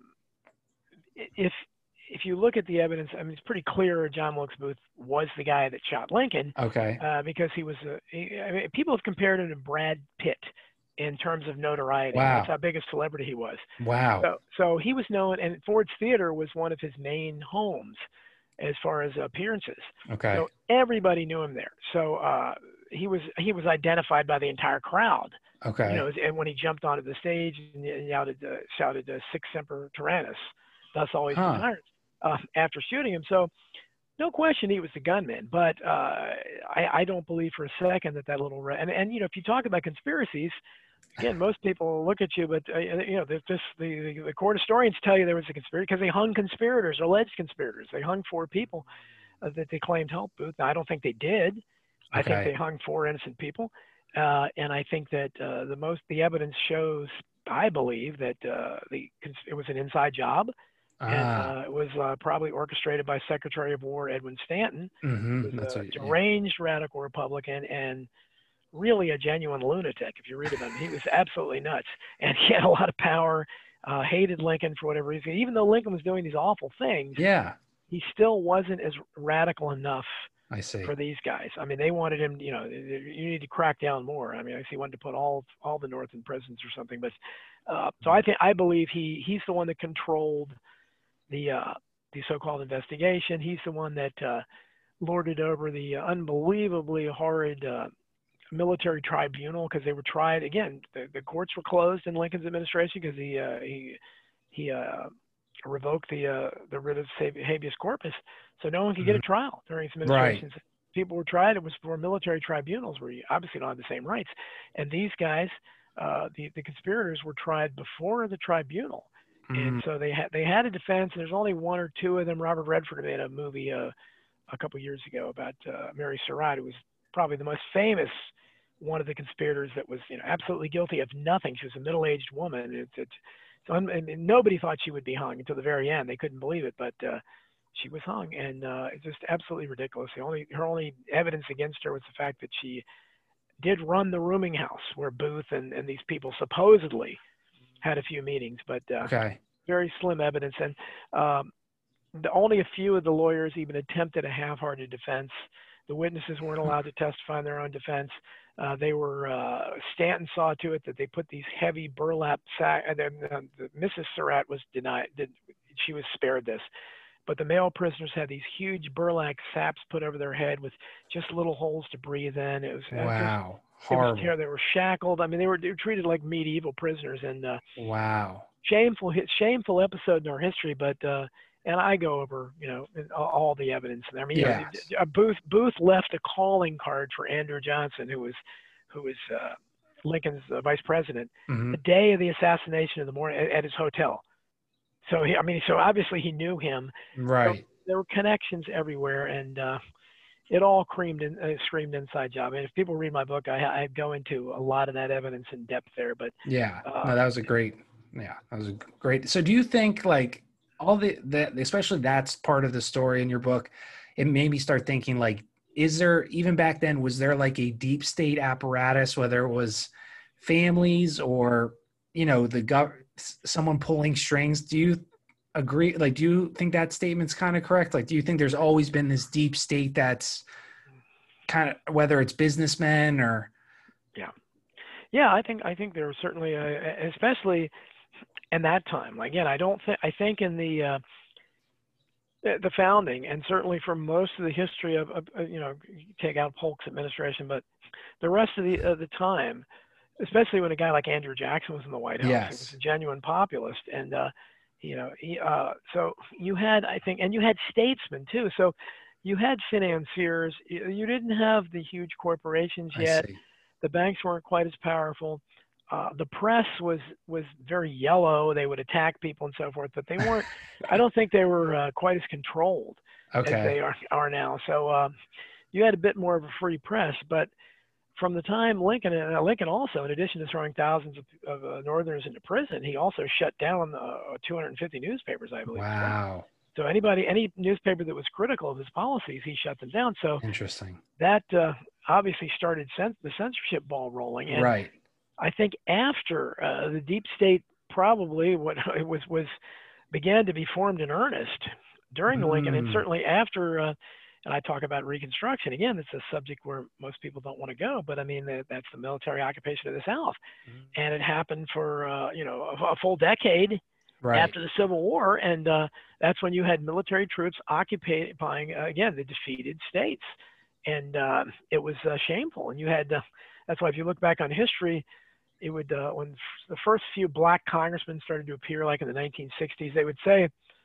if if you look at the evidence, I mean, it's pretty clear John Wilkes Booth was the guy that shot Lincoln Okay. uh, because he was. A, he, I mean, people have compared him to Brad Pitt in terms of notoriety. That's Wow. how big a celebrity he was. Wow. So, so he was known, and Ford's Theater was one of his main homes as far as appearances. Okay. So everybody knew him there. So uh, he was he was identified by the entire crowd. You Okay. know, and when he jumped onto the stage and, and shouted, uh, shouted uh, "Sic Semper Tyrannis," thus always the Huh. tyrant, uh, after shooting him. So no question he was the gunman, but uh, I, I don't believe for a second that that little re- and and you know if you talk about conspiracies, again most people look at you, but uh, you know there's this the, the the court historians tell you there was a conspiracy because they hung conspirators, alleged conspirators. They hung four people uh, that they claimed helped Booth. Now, I don't think they did. I think they Okay. hung four innocent people, uh, and I think that uh, the most the evidence shows. I believe that uh, the it was an inside job and Ah. uh, it was uh, probably orchestrated by Secretary of War Edwin Stanton, who Mm-hmm. was That's a what yeah. deranged radical Republican and really a genuine lunatic. If you read about him, he was absolutely nuts, and he had a lot of power. Uh, hated Lincoln for whatever reason. Even though Lincoln was doing these awful things, Yeah. he still wasn't as radical enough I see. for these guys. I mean, they wanted him. You know, you need to crack down more. I mean, I guess he wanted to put all all the North in prisons or something. But uh, so I think I believe he he's the one that controlled the uh, the so-called investigation. He's the one that uh, lorded over the uh, unbelievably horrid uh, military tribunal because they were tried again. The, the courts were closed in Lincoln's administration because he uh, he he uh, revoked the uh, the writ of habeas corpus, so no one could get Mhm. a trial during his Right. administration. People were tried. It was for military tribunals where you obviously don't have the same rights, and these guys. Uh, the, the conspirators were tried before the tribunal, and Mm. so they had they had a defense. There's only one or two of them. Robert Redford made a movie uh, a couple years ago about uh, Mary Surratt, who was probably the most famous one of the conspirators that was you know absolutely guilty of nothing. She was a middle-aged woman. It's, it's so and, and nobody thought she would be hung until the very end. They couldn't believe it, but uh, she was hung, and uh, it's just absolutely ridiculous. The only her only evidence against her was the fact that she did run the rooming house where Booth and, and these people supposedly had a few meetings, but uh, Okay. very slim evidence. And um, the, only a few of the lawyers even attempted a half-hearted defense. The witnesses weren't allowed to testify in their own defense. Uh, they were uh, Stanton saw to it that they put these heavy burlap sack. And then uh, the, Missus Surratt was denied. Did, she was spared this. but the male prisoners had these huge burlap sacks put over their head with just little holes to breathe in. It was uh, just Wow. it was Horrible. terrible. They were shackled. I mean, they were, they were treated like medieval prisoners, and uh, Wow. shameful shameful episode in our history. But uh, and I go over, you know, all, all the evidence. And I mean, you know, Yes. uh, Booth Booth left a calling card for Andrew Johnson, who was who was uh, Lincoln's uh, vice president, Hmm. the day of the assassination of the morning at, at his hotel. So he, I mean, so obviously he knew him. So Right. there were connections everywhere, and uh, it all creamed in, uh, screamed inside job. And if people read my book, I, I go into a lot of that evidence in depth there. But Yeah. uh, No, that was a great, yeah, that was a great. So do you think like all the, that, especially that's part of the story in your book, it made me start thinking like, is there, even back then, was there like a deep state apparatus, whether it was families or, you know, the gov, someone pulling strings? Do you agree? Like, do you think that statement's kind of correct? Like, do you think there's always been this deep state that's kind of, whether it's businessmen or, yeah, yeah, I think I think there was certainly, a, especially in that time. Again, I don't think I think in the uh, the founding, and certainly for most of the history of, of you know, take out Polk's administration, but the rest of the of the time, especially when a guy like Andrew Jackson was in the White House, he was yes, a genuine populist, and uh, you know, he, uh, so you had, I think, and you had statesmen too. So you had financiers. You, you didn't have the huge corporations I yet. see. The banks weren't quite as powerful. Uh, the press was was very yellow. They would attack people and so forth, but they weren't. I don't think they were uh, quite as controlled as Okay. they are are now. So uh, you had a bit more of a free press. But from the time Lincoln, and uh, Lincoln also, in addition to throwing thousands of, of uh, Northerners into prison, he also shut down uh, two hundred fifty newspapers, I believe, as well. Wow. So anybody, any newspaper that was critical of his policies, he shut them down. So Interesting. that uh, obviously started cens- the censorship ball rolling. And Right. I think after uh, the deep state, probably what it was was began to be formed in earnest during the Lincoln, and Mm, certainly after. Uh, and I talk about Reconstruction again. It's a subject where most people don't want to go, but I mean that, that's the military occupation of the South, and it happened for uh, you know a, a full decade right. after the Civil War, and uh, that's when you had military troops occupying uh, again the defeated states, and uh, it was uh, shameful. And you had uh, that's why if you look back on history, it would uh, when the first few black congressmen started to appear, like in the nineteen sixties, they would say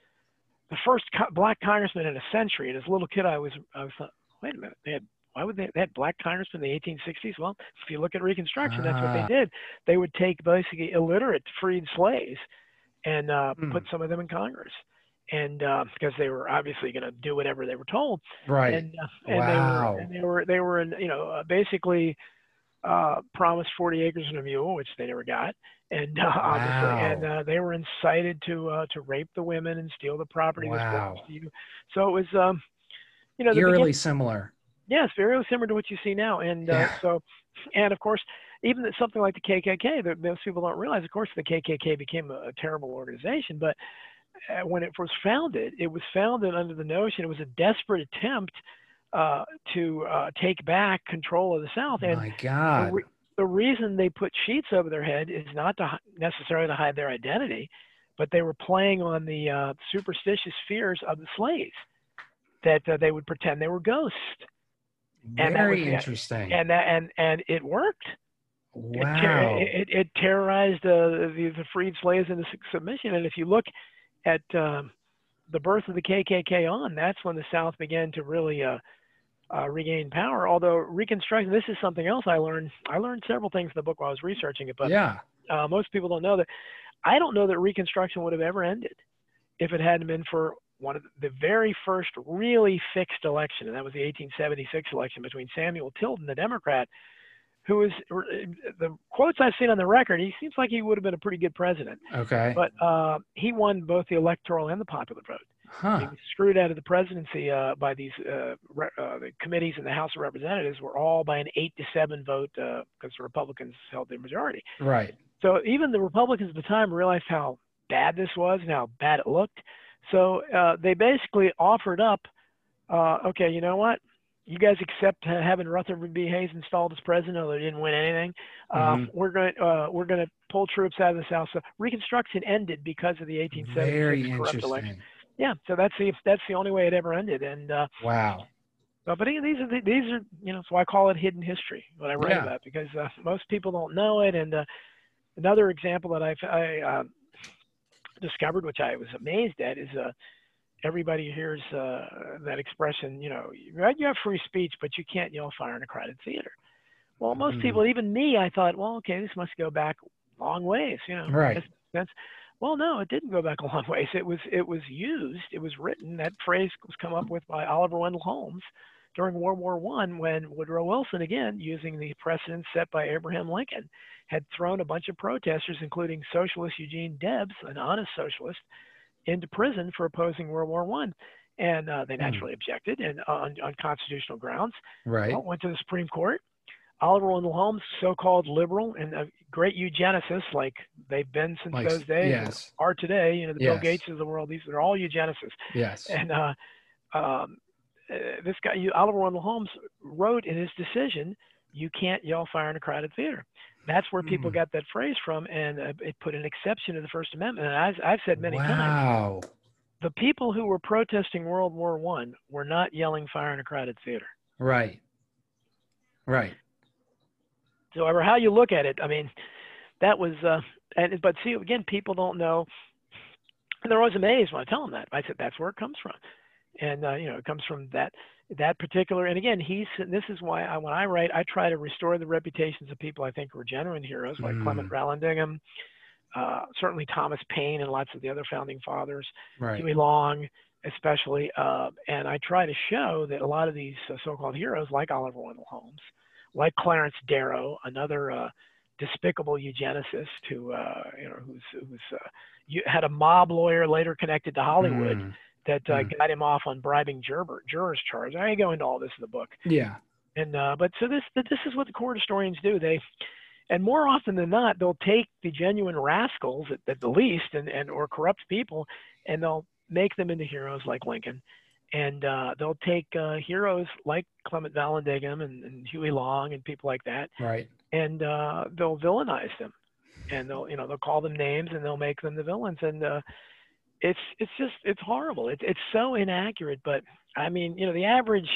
the first co- black congressman in a century. And as a little kid, I was I was thought, wait a minute, they had why would they, they had black congressmen in the eighteen sixties? Well, if you look at Reconstruction, that's what they Ah, did. They would take basically illiterate freed slaves and uh, put mm, some of them in Congress, and uh, because they were obviously going to do whatever they were told, right. and uh, and they were and Wow. they were they were in, you know uh, basically uh, promised forty acres and a mule, which they never got, and uh, obviously, and Wow. uh, they were incited to uh, to rape the women and steal the property that was belongs Wow. to you. So it was, um, you know, the beginning. Eerily similar. Yes, very similar to what you see now, and uh, Yeah. so, and of course, even something like the K K K, that most people don't realize. Of course, the K K K became a, a terrible organization, but uh, when it was founded, it was founded under the notion it was a desperate attempt uh, to uh, take back control of the South. And My the, God. re- the reason they put sheets over their head is not to necessarily to hide their identity, but they were playing on the uh, superstitious fears of the slaves that uh, they would pretend they were ghosts, and that was Very the interesting. and that and and it worked. It ter- Wow. it, it terrorized uh, the, the freed slaves into submission. And if you look at um, the birth of the K K K on, that's when the South began to really uh, uh, regain power. Although Reconstruction, this is something else I learned. I learned several things in the book while I was researching it, but Yeah. uh, most people don't know that. I don't know that Reconstruction would have ever ended if it hadn't been for one of the very first really fixed election, and that was the eighteen seventy-six election between Samuel Tilden, the Democrat, who is the quotes I've seen on the record. He seems like he would have been a pretty good president, Okay. but uh, he won both the electoral and the popular vote. He Huh. was screwed out of the presidency uh, by these uh, re- uh, the committees in the House of Representatives were all by an eight to seven vote because uh, the Republicans held the majority. Right. So even the Republicans at the time realized how bad this was and how bad it looked. So uh, they basically offered up, uh, okay, you know what? You guys accept having Rutherford B. Hayes installed as president, although he didn't win anything. Uh, Hmm. we're going uh, we're going to pull troops out of the South. So Reconstruction ended because of the eighteen seventy-six Very corrupt election. interesting. yeah, so that's the that's the only way it ever ended. And uh, Wow. but, but these are the, these are you know, so I call it hidden history what I write Yeah. about, because uh, most people don't know it. And uh, another example that I've, I uh, discovered, which I was amazed at, is uh, everybody hears uh, that expression, you know, right, you have free speech, but you can't yell fire in a crowded theater. Well, most Mhm. people, even me, I thought, well, okay, this must go back long ways, you know. Right. That's, that's well, no, it didn't go back a long ways. It was it was used, it was written. That phrase was come up with by Oliver Wendell Holmes during World War One, when Woodrow Wilson, again using the precedent set by Abraham Lincoln, had thrown a bunch of protesters, including socialist Eugene Debs, an honest socialist, into prison for opposing World War One. And uh, they Mm. naturally objected, and uh, on, on constitutional grounds. Right. Well, went to the Supreme Court. Oliver Wendell Holmes, so-called liberal and a great eugenicist, like they've been since Like, those days and yes. are today. You know, the Bill Yes. Gates of the world; these are all eugenicists. Yes. And uh, um, uh, this guy, Oliver Wendell Holmes, wrote in his decision, "You can't yell fire in a crowded theater." That's where people Mm. got that phrase from, and uh, it put an exception to the First Amendment. And as I've said many times, Wow. the people who were protesting World War One were not yelling fire in a crowded theater. Right. Right. So, however, how you look at it, I mean, that was, uh, and but see, again, people don't know, and they're always amazed when I tell them that. I said that's where it comes from, and uh, you know, it comes from that that particular. And again, he's. And this is why I, when I write, I try to restore the reputations of people I think were genuine heroes, like Clement Mm. Vallandigham, uh, certainly Thomas Paine, and lots of the other founding fathers, Right. Huey Long, especially. Uh, and I try to show that a lot of these uh, so-called heroes, like Oliver Wendell Holmes, like Clarence Darrow, another uh, despicable eugenicist who, uh, you know, who's, who's uh, you, had a mob lawyer later connected to Hollywood Mm. that uh, Mm. got him off on bribing juror, jurors charge. I go into all this in the book. Yeah. And uh, but so this this is what the court historians do. They and more often than not, they'll take the genuine rascals at, at the least, and, and or corrupt people, and they'll make them into heroes like Lincoln. And uh, they'll take uh, heroes like Clement Vallandigham and, and Huey Long and people like that, Right. and uh, they'll villainize them, and they'll you know they'll call them names, and they'll make them the villains. And uh, it's it's just it's horrible. It's it's so inaccurate. But I mean, you know, the average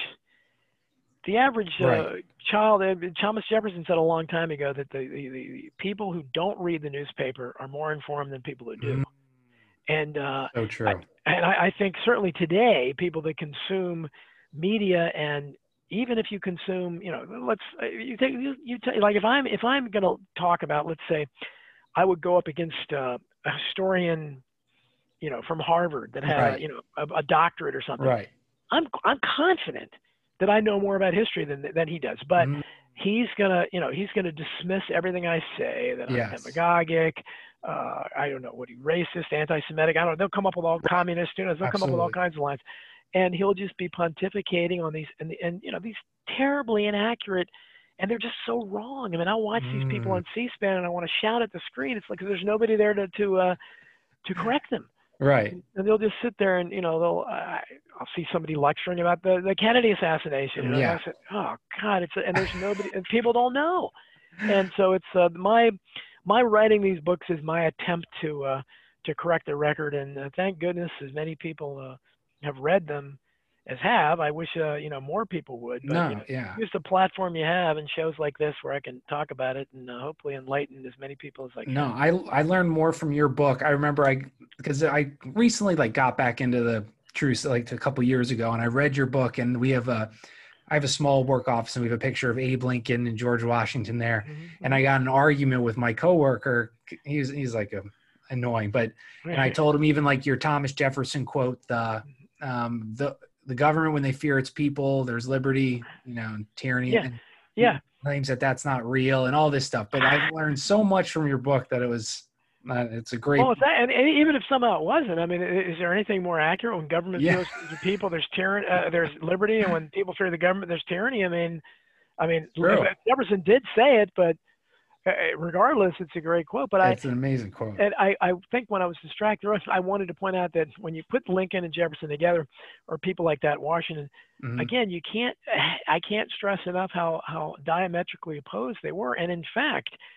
the average Right. uh, child. uh, Thomas Jefferson said a long time ago that the, the, the people who don't read the newspaper are more informed than people who do. Mm. And uh, So I, true. and I, I think certainly today, people that consume media, and even if you consume, you know, let's uh, you take you, you t- like if I'm if I'm going to talk about, let's say, I would go up against uh, a historian, you know, from Harvard that had a, Right. you know a, a doctorate or something. Right. I'm I'm confident that I know more about history than than he does, but Mm. he's gonna you know he's gonna dismiss everything I say, that I'm Yes. demagogic. Uh, I don't know what he racist, anti-Semitic. I don't know. They'll come up with all Right. communist. You know, they'll come up with all Absolutely. kinds of lines, and he'll just be pontificating on these and and you know these terribly inaccurate, and they're just so wrong. I mean, I watch these people Mm. on C-SPAN and I want to shout at the screen. It's like 'cause there's nobody there to to uh, to correct them. Right. And they'll just sit there and you know they'll uh, I'll see somebody lecturing about the, the Kennedy assassination, and Yeah. I said, oh God, it's and there's nobody and people don't know, and so it's uh, my my writing these books is my attempt to uh, to correct the record, and uh, thank goodness as many people uh, have read them as have. I wish uh, you know more people would, but you No. know Yeah. use the platform you have and shows like this where I can talk about it and uh, hopefully enlighten as many people as I No, can. I I learned more from your book. I remember I because I recently like got back into the truth like a couple years ago, and I read your book, and we have a I have a small work office, and we have a picture of Abe Lincoln and George Washington there. And I Mm-hmm. got in an argument with my coworker. He's he's like a annoying, but and I told him even like your Thomas Jefferson quote, the um the the government when they fear its people, there's liberty, you know, and tyranny, Yeah, and he yeah. claims that that's not real and all this stuff. But I learned so much from your book that it was uh, it's a great Well, it's that, and, and even if somehow it wasn't, I mean, i- is there anything more accurate? When government yeah feels the people, there's tyranny, uh, there's liberty, and when people fear the government, there's tyranny. I mean, I mean, true. Jefferson did say it, but uh, regardless, it's a great quote. But I, It's an amazing quote. and I, I think when I was distracted, I wanted to point out that when you put Lincoln and Jefferson together, or people like that, Washington, Mhm. again, you can't, I can't stress enough how how diametrically opposed they were, and in fact.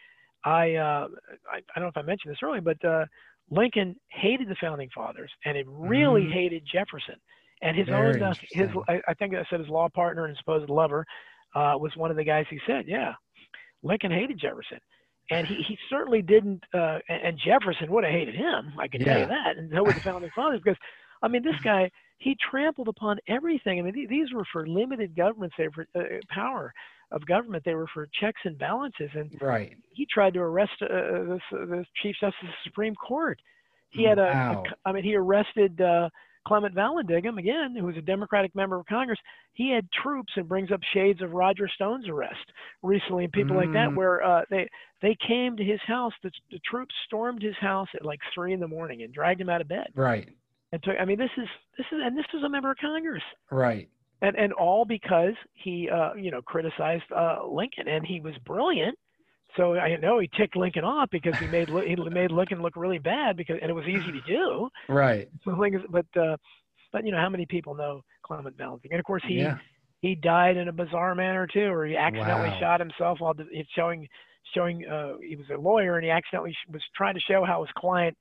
I, uh, I I don't know if I mentioned this earlier, but uh, Lincoln hated the founding fathers, and it really Mm, hated Jefferson. And his very own uh, his interesting. I, I think I said his law partner and supposed lover uh, was one of the guys who said, yeah, Lincoln hated Jefferson. And he, he certainly didn't, uh, and Jefferson would have hated him, I can tell you Yeah. that, and so would the founding fathers, because, I mean, this guy, he trampled upon everything. I mean, th- these were for limited governments, they were for uh, power of government, they were for checks and balances, and Right. he tried to arrest uh, this, uh, this Chief Justice of the Supreme Court. He had a, a Wow. I mean, he arrested uh, Clement Vallandigham, again, who was a Democratic member of Congress. He had troops, and brings up shades of Roger Stone's arrest recently, and people like that, Mm, where uh, they they came to his house. The, the troops stormed his house at like three in the morning and dragged him out of bed. right. And took, I mean, this is this is, and this was a member of Congress, Right. and and all because he, uh, you know, criticized uh, Lincoln, and he was brilliant. So I know he ticked Lincoln off because he made he made Lincoln look really bad, because, and it was easy to do. Right. So Lincoln, but uh, but you know, how many people know Clement Valentine? And of course, he Yeah. he died in a bizarre manner too, or he accidentally Wow. shot himself while it's showing showing uh, he was a lawyer, and he accidentally was trying to show how his client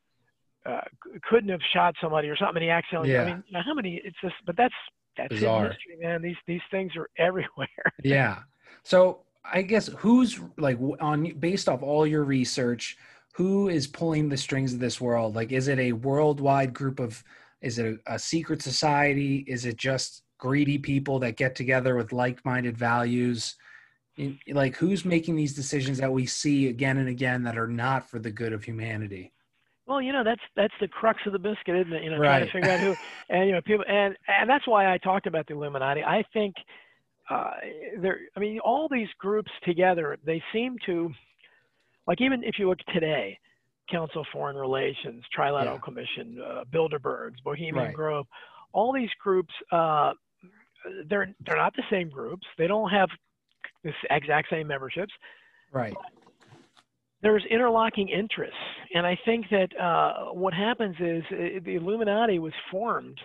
uh, couldn't have shot somebody or something. And he accidentally, I Yeah. mean, you know, how many? It's just, but that's that's hidden Bizarre. history, man. These these things are everywhere. Yeah. So I guess who's like w- on based off all your research, who is pulling the strings of this world? Like, is it a worldwide group of, is it a, a secret society? Is it just greedy people that get together with like-minded values? In- Like, who's making these decisions that we see again and again that are not for the good of humanity? Well, you know, that's that's the crux of the biscuit, isn't it? You know, trying to Right. figure out who, and you know, people, and and that's why I talked about the Illuminati. I think uh, there. I mean, all these groups together, they seem to, like, even if you look today, Council of Foreign Relations, Yeah. Trilateral Commission, uh, Bilderbergs, Bohemian Right. Grove, all these groups, uh, they're they're not the same groups. They don't have the exact same memberships. Right. There's interlocking interests, and I think that uh, what happens is uh, the Illuminati was formed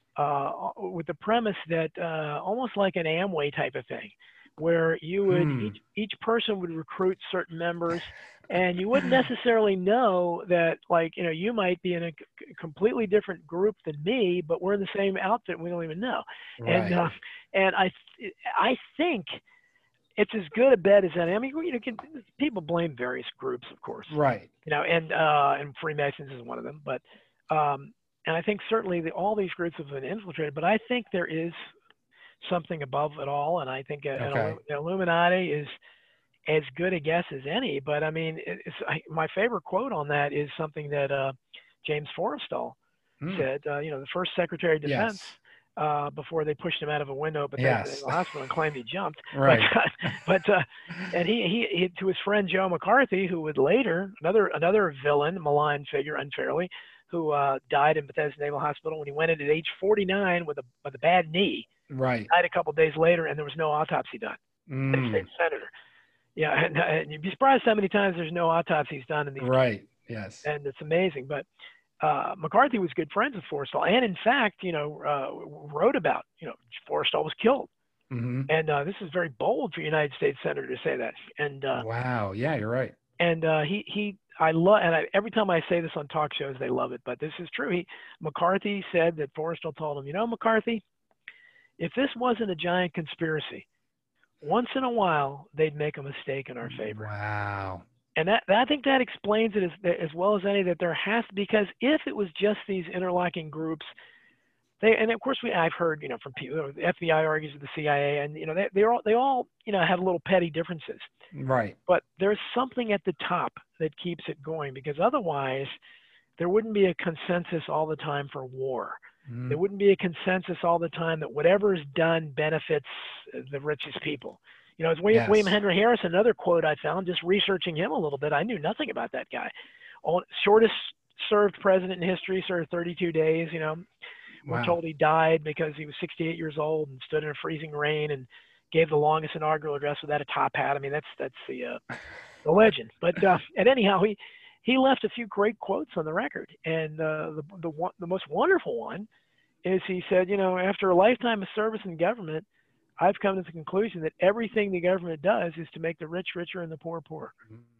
uh, with the premise that uh, almost like an Amway type of thing, where you would Hmm. each each person would recruit certain members, and you wouldn't necessarily know that, like, you know, you might be in a c- completely different group than me, but we're in the same outfit, and we don't even know. And Right. uh, and I I think it's as good a bet as any. I mean, you know, can, people blame various groups, of course, Right. you know, and uh, and Freemasons is one of them. But um, and I think certainly the, all these groups have been infiltrated. But I think there is something above it all, and I think uh, an, Okay. an Illuminati is as good a guess as any. But I mean, it's, I, my favorite quote on that is something that uh, James Forrestal Hmm. said. Uh, you know, the first Secretary of Defense, Yes. uh, before they pushed him out of a window at Bethesda Yes. Naval Hospital and claimed he jumped. But Right. but uh, and he, he he to his friend Joe McCarthy, who would later, another another villain, malign figure unfairly, who uh, died in Bethesda Naval Hospital when he went in at age forty-nine with a with a bad knee. Right. Died a couple days later, and there was no autopsy done. United Mm. States senator. Yeah, and, uh, and you'd be surprised how many times there's no autopsies done in these cases, Right. Yes. and it's amazing. But uh, McCarthy was good friends with Forrestal, and in fact, you know, uh, wrote about, you know, Forrestal was killed, Hmm. and uh, this is very bold for a United States senator to say that. And uh, Wow. Yeah, you're right. and uh, he he I love, and I, every time I say this on talk shows, they love it. But this is true. He McCarthy said that Forrestal told him, you know, McCarthy, if this wasn't a giant conspiracy, once in a while they'd make a mistake in our favor. Wow. And that, I think that explains it as, as well as any, that there has, because if it was just these interlocking groups, they, and of course we, I've heard, you know, from people, the F B I argues with the C I A, and, you know, they, they're all, they all, you know, have little petty differences, Right. but there's something at the top that keeps it going, because otherwise there wouldn't be a consensus all the time for war. Mm. There wouldn't be a consensus all the time that whatever is done benefits the richest people. You know, it's William, Yes. William Henry Harris, another quote I found just researching him a little bit. I knew nothing about that guy. All, shortest served president in history, served thirty-two days. You know, we're Wow. told he died because he was sixty-eight years old and stood in a freezing rain and gave the longest inaugural address without a top hat. I mean, that's that's the uh, the legend. But uh, and anyhow, he he left a few great quotes on the record, and uh, the the one, the most wonderful one is he said, you know, after a lifetime of service in government, I've come to the conclusion that everything the government does is to make the rich richer and the poor poorer.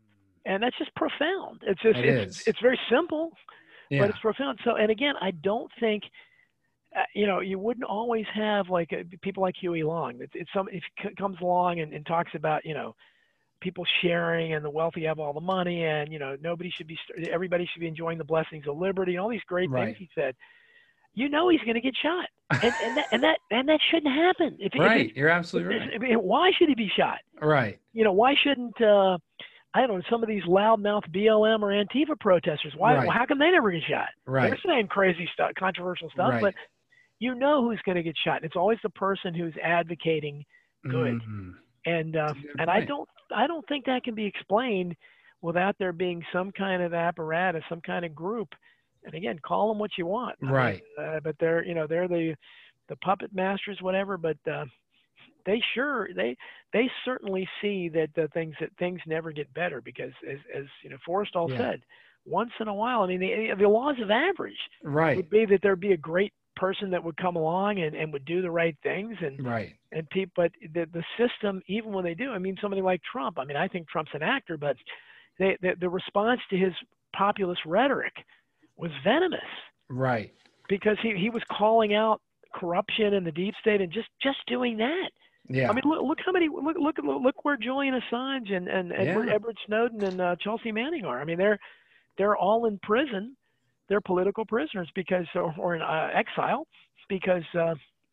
and that's just profound. It's just It it's is. it's very simple, but Yeah. it's profound. So, and again, I don't think uh, you know, you wouldn't always have like uh, people like Huey Long. It's, it's some if he comes along and, and talks about, you know, people sharing and the wealthy have all the money and, you know, nobody should be everybody should be enjoying the blessings of liberty and all these great things Right. he said. You know he's going to get shot, and and that and that and that shouldn't happen. If if Right. it's, You're if absolutely it's right. I mean, why should he be shot? Right. You know, why shouldn't uh, I don't know, some of these loudmouth B L M or Antifa protesters? Why? Well, Right. how come they never get shot? They're Right. saying crazy stuff, controversial stuff, but Right. you know who's going to get shot. It's always the person who's advocating good, Mm, and uh, that's a good and I point. don't I don't think that can be explained without there being some kind of apparatus, some kind of group. And again, call them what you want. I mean, Right. uh, but they're you know they're the the puppet masters, whatever. But uh, they sure they they certainly see that the things that things never get better because as as you know Forrestal Yeah. said, once in a while, I mean the the laws of average Right. would be that there'd be a great person that would come along and, and would do the right things and Right. and people but the the system even when they do, I mean somebody like Trump, I mean I think Trump's an actor, but they the, the response to his populist rhetoric was venomous Right. because he, he was calling out corruption in the deep state and just just doing that. I Yeah. mean, look, look how many look look look where Julian Assange and, and Edward Yeah. Edward Snowden and uh, Chelsea Manning are. I mean, they're they're all in prison. They're political prisoners because or, or in uh, exile because uh,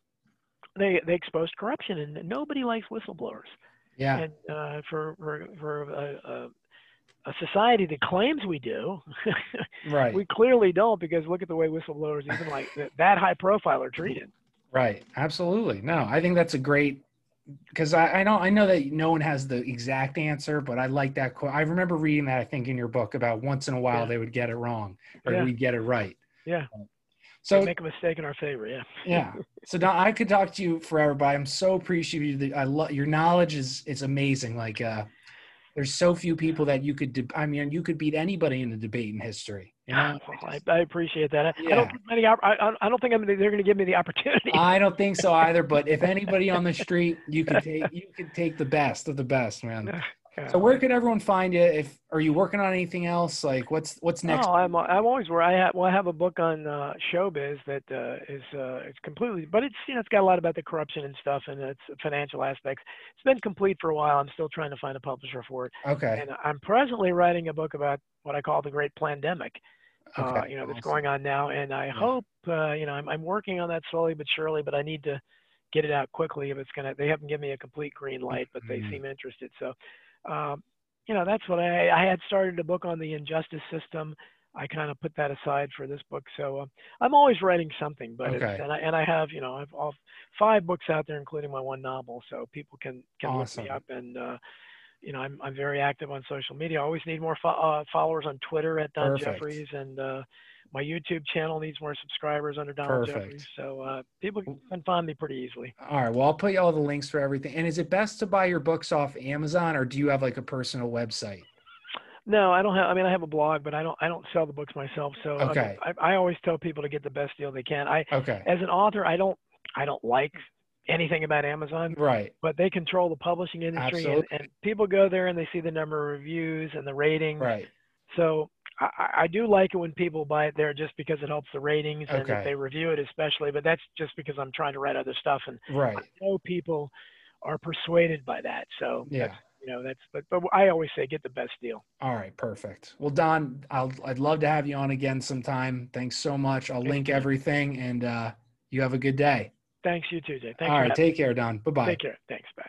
they they exposed corruption and nobody likes whistleblowers. Yeah. And uh, for for for a, a, a society that claims we do, Right. we clearly don't because look at the way whistleblowers, even like that, that high profile, are treated. Right. Absolutely. No, I think that's a great because I, I know I know that no one has the exact answer, but I like that quote. I remember reading that I think in your book about once in a while Yeah. they would get it wrong or Yeah. we'd get it right. Yeah. So They make a mistake in our favor. Yeah. yeah. So now I could talk to you forever, but I'm so appreciative. That I love your knowledge is it's amazing. Like uh, there's so few people that you could. De- I mean, you could beat anybody in a debate in history. You know. Well, I I, just, I appreciate that. I, I don't yeah. get many. I, I I don't think I'm, they're going to give me the opportunity. I don't think so either. But if anybody on the street, you could take you could take the best of the best, man. Yeah, So where could everyone find you? If are you working on anything else? Like what's what's next? Oh, I'm I'm always where I have well I have a book on uh, showbiz that uh, is uh, it's completely, but it's you know it's got a lot about the corruption and stuff and its financial aspects. It's been complete for a while. I'm still trying to find a publisher for it, Okay. and I'm presently writing a book about what I call the Great Plandemic. Uh, Okay. you know that's Awesome. going on now, and I Yeah. hope uh, you know I'm I'm working on that slowly but surely, but I need to get it out quickly if it's gonna. They haven't given me a complete green light, but they Mhm. seem interested. So. Um, you know, that's what I, I had started a book on the injustice system. I kind of put that aside for this book. So uh, I'm always writing something, but it's, Okay. and I, and I have, you know, I've all five books out there, including my one novel. So people can, can look me Awesome. up and, uh, you know, I'm, I'm very active on social media. I always need more fo- uh, followers on Twitter at Don Perfect. Jeffries, and uh, my YouTube channel needs more subscribers under Donald Jeffries. Perfect. So uh, people can find me pretty easily. All right. Well, I'll put you all the links for everything. And is it best to buy your books off Amazon or do you have like a personal website? No, I don't have. I mean, I have a blog, but I don't. I don't sell the books myself. So I, mean, Okay. I, I always tell people to get the best deal they can. I, Okay. as an author, I don't. I don't like anything about Amazon, Right. but they control the publishing industry, and, Absolutely. and people go there and they see the number of reviews and the ratings. Right. So I, I do like it when people buy it there just because it helps the ratings and if Okay. they review it especially. But that's just because I'm trying to write other stuff, and Right. I know people are persuaded by that. So Yeah. that's you know that's but but I always say get the best deal. All right. Perfect. Well, Don, I'll, I'd love to have you on again sometime. Thanks so much. I'll link Anytime. everything and uh, you have a good day. Thanks, you too, Jay. Thanks All for right. having me. Take care, Don. Bye-bye. Take care. Thanks. Bye.